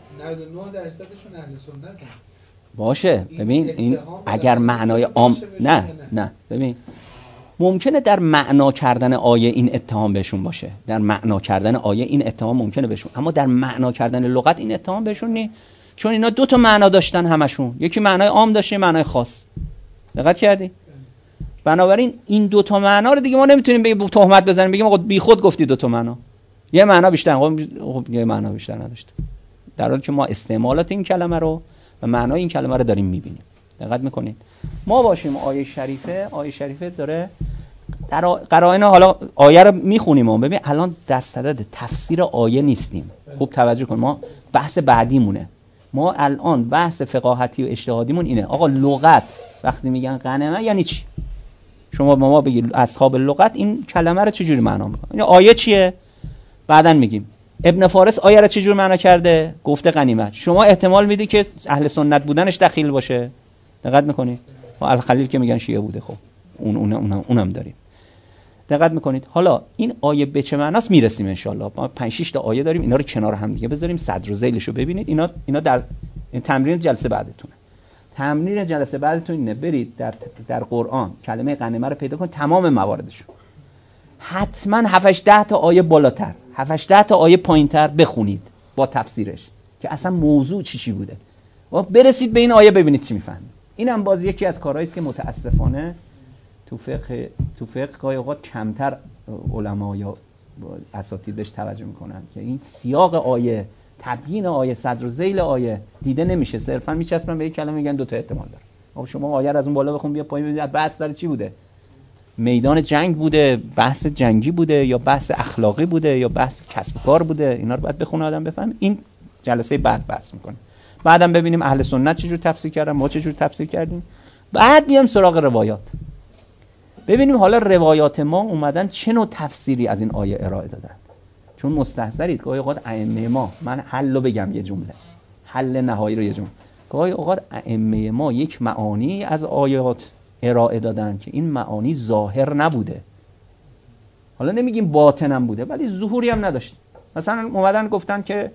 S3: 99% اهل سنت هم.
S1: باشه ببین این اگر معنای عام نه ببین ممکنه در معنا کردن آیه این اتهام بهشون باشه، در معنا کردن آیه این اتهام ممکنه بهشون، اما در معنا کردن لغت این اتهام بهشون نیست، چون اینا دو تا معنا داشتن همشون، یکی معنای عام داشته، معنای خاص. دقت کردی؟ بنابراین این دو تا معنا رو دیگه ما نمیتونیم به تهمت بزنیم بگیم آقا بیخود گفتی دو تا معنا، یه معنا بیشتر، خب یه معنا بیشتر نداشته، در حالی که ما استعمالات این کلمه رو و معنای این کلمه رو داریم میبینیم. دقت میکنید؟ ما باشیم آیه شریفه داره در قرائن، حالا آیه رو میخونیم و ببین الان در صدد تفسیر آیه نیستیم. خوب توجه کن، ما بحث بعدیمونه. ما الان بحث فقاهتی و اجتهادیمون اینه آقا لغت وقتی میگن غنمه یعنی چی؟ شما با ما بگید اصحاب لغت این کلمه رو چجوری معنا میکنن؟ این آیه چیه؟ بعدن میگیم. ابن فارس آیه رو چجور معنا کرده؟ گفته غنیمت. شما احتمال میدی که اهل سنت بودنش دخیل باشه. دقت میکنید؟ الخلیل که میگن شیعه بوده، خب اونم داریم. دقت میکنید؟ حالا این آیه به چه معناست میرسیم ان شاء الله. ما 5-6 تا آیه داریم، اینا رو کنار هم دیگه بذاریم، صدر و ذیلش رو ببینید. اینا در این تمرین جلسه بعدتونه. تمرین جلسه بعدتون اینه برید در قرآن کلمه غنیمه رو پیدا کنید، تمام مواردش. حتما 7-8 تا آیه بالاتر، 7-8 تا آیه پایینتر بخونید با تفسیرش که اصلا موضوع چی بوده. و برسید به این آیه ببینید چی میفهمید. اینم باز یکی از کارهایی است که متاسفانه تو فقه گاهی اوقات کمتر علما یا اساتیدش توجه میکنن که این سیاق آیه، تبیین آیه، صدر و ذیل آیه دیده نمیشه، صرفا میچسبن به یک کلمه میگن دو تا احتمال داره. آقا شما آیه رو از اون بالا بخون بیا پایین ببینید بحث سر چی بوده. میدان جنگ بوده، بحث جنگی بوده یا بحث اخلاقی بوده یا بحث کسب و کار بوده، اینا رو باید بخونه آدم بفهم. این جلسه بعد بحث میکنه. بعدم ببینیم اهل سنت چجور تفسیر کردن، ما چجور تفسیر کردیم. بعد بیام سراغ روایات. ببینیم حالا روایات ما اومدن چه نوع تفسیری از این آیه ارائه دادن. چون مستحضرید گاهی اوقات ائمه ما، من حل رو بگم یه جمله، حل نهایی رو یه جمله، گاهی اوقات ائمه ما یک معانی از آیات ارائه دادن که این معانی ظاهر نبوده. حالا نمیگیم باطنم بوده ولی ظهوری هم نداشت. مثلا اومدن گفتن که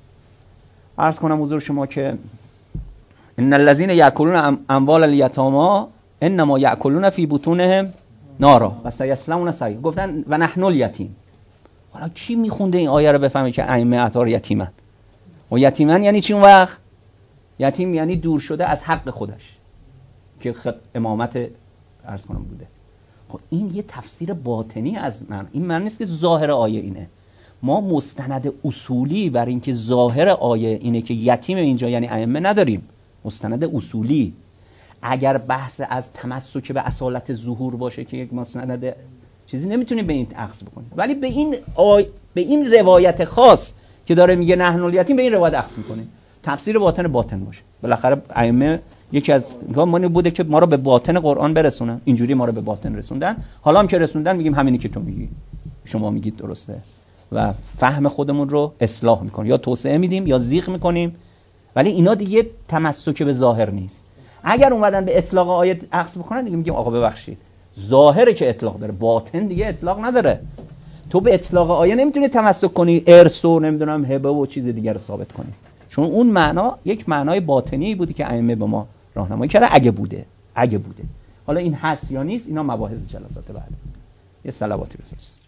S1: عرض کنم حضور شما که ان الذين ياكلون اموال اليتامى انما ياكلون في بطونهم نارا و سيصلون سعيرا. گفتن و نحن الیتیم. حالا کی میخونده این آیه رو بفهمه که ائمه اطهار یتیمن؟ و یتیمن یعنی چی اون وقت؟ یتیم یعنی دور شده از حق خودش که امامت عرض کنم بوده. خب این یه تفسیر باطنی از من، این معنی نیست که ظاهر آیه اینه. ما مستند اصولی بر این که ظاهر آیه اینه که یتیم اینجا یعنی ائمه نداریم. مستند اصولی اگر بحث از تمسک به اصالت ظهور باشه که یک مستند چیزی نمیتونیم به این اخذ بکنیم، ولی به این روایت خاص که داره میگه نحن الیتیم به این روایت اخذ میکنیم. تفسیر باطن باشه. بالاخره ائمه یکی از ما بوده که ما رو به باطن قرآن برسونن، اینجوری ما رو به باطن رسوندن. حالا هم که رسوندن میگیم همینی که تو میگی، شما میگید درسته و فهم خودمون رو اصلاح میکنیم، یا توسعه میدیم یا زیغ میکنیم، ولی اینا دیگه تمسک به ظاهر نیست. اگر اومدن به اطلاق آیه اخذ بکنن دیگه میگیم آقا ببخشید ظاهره که اطلاق داره، باطن دیگه اطلاق نداره. تو به اطلاق آیه نمیتونی تمسک کنی، ارث و نمیدونم هبه و چیز دیگه رو ثابت کنی، چون اون معنا یک معنای باطنی بودی که ائمه به ما راهنمایی کرده اگه بوده. حالا این هست یا نیست اینا مباحث جلسات بعد. یه صلواتی بفرست.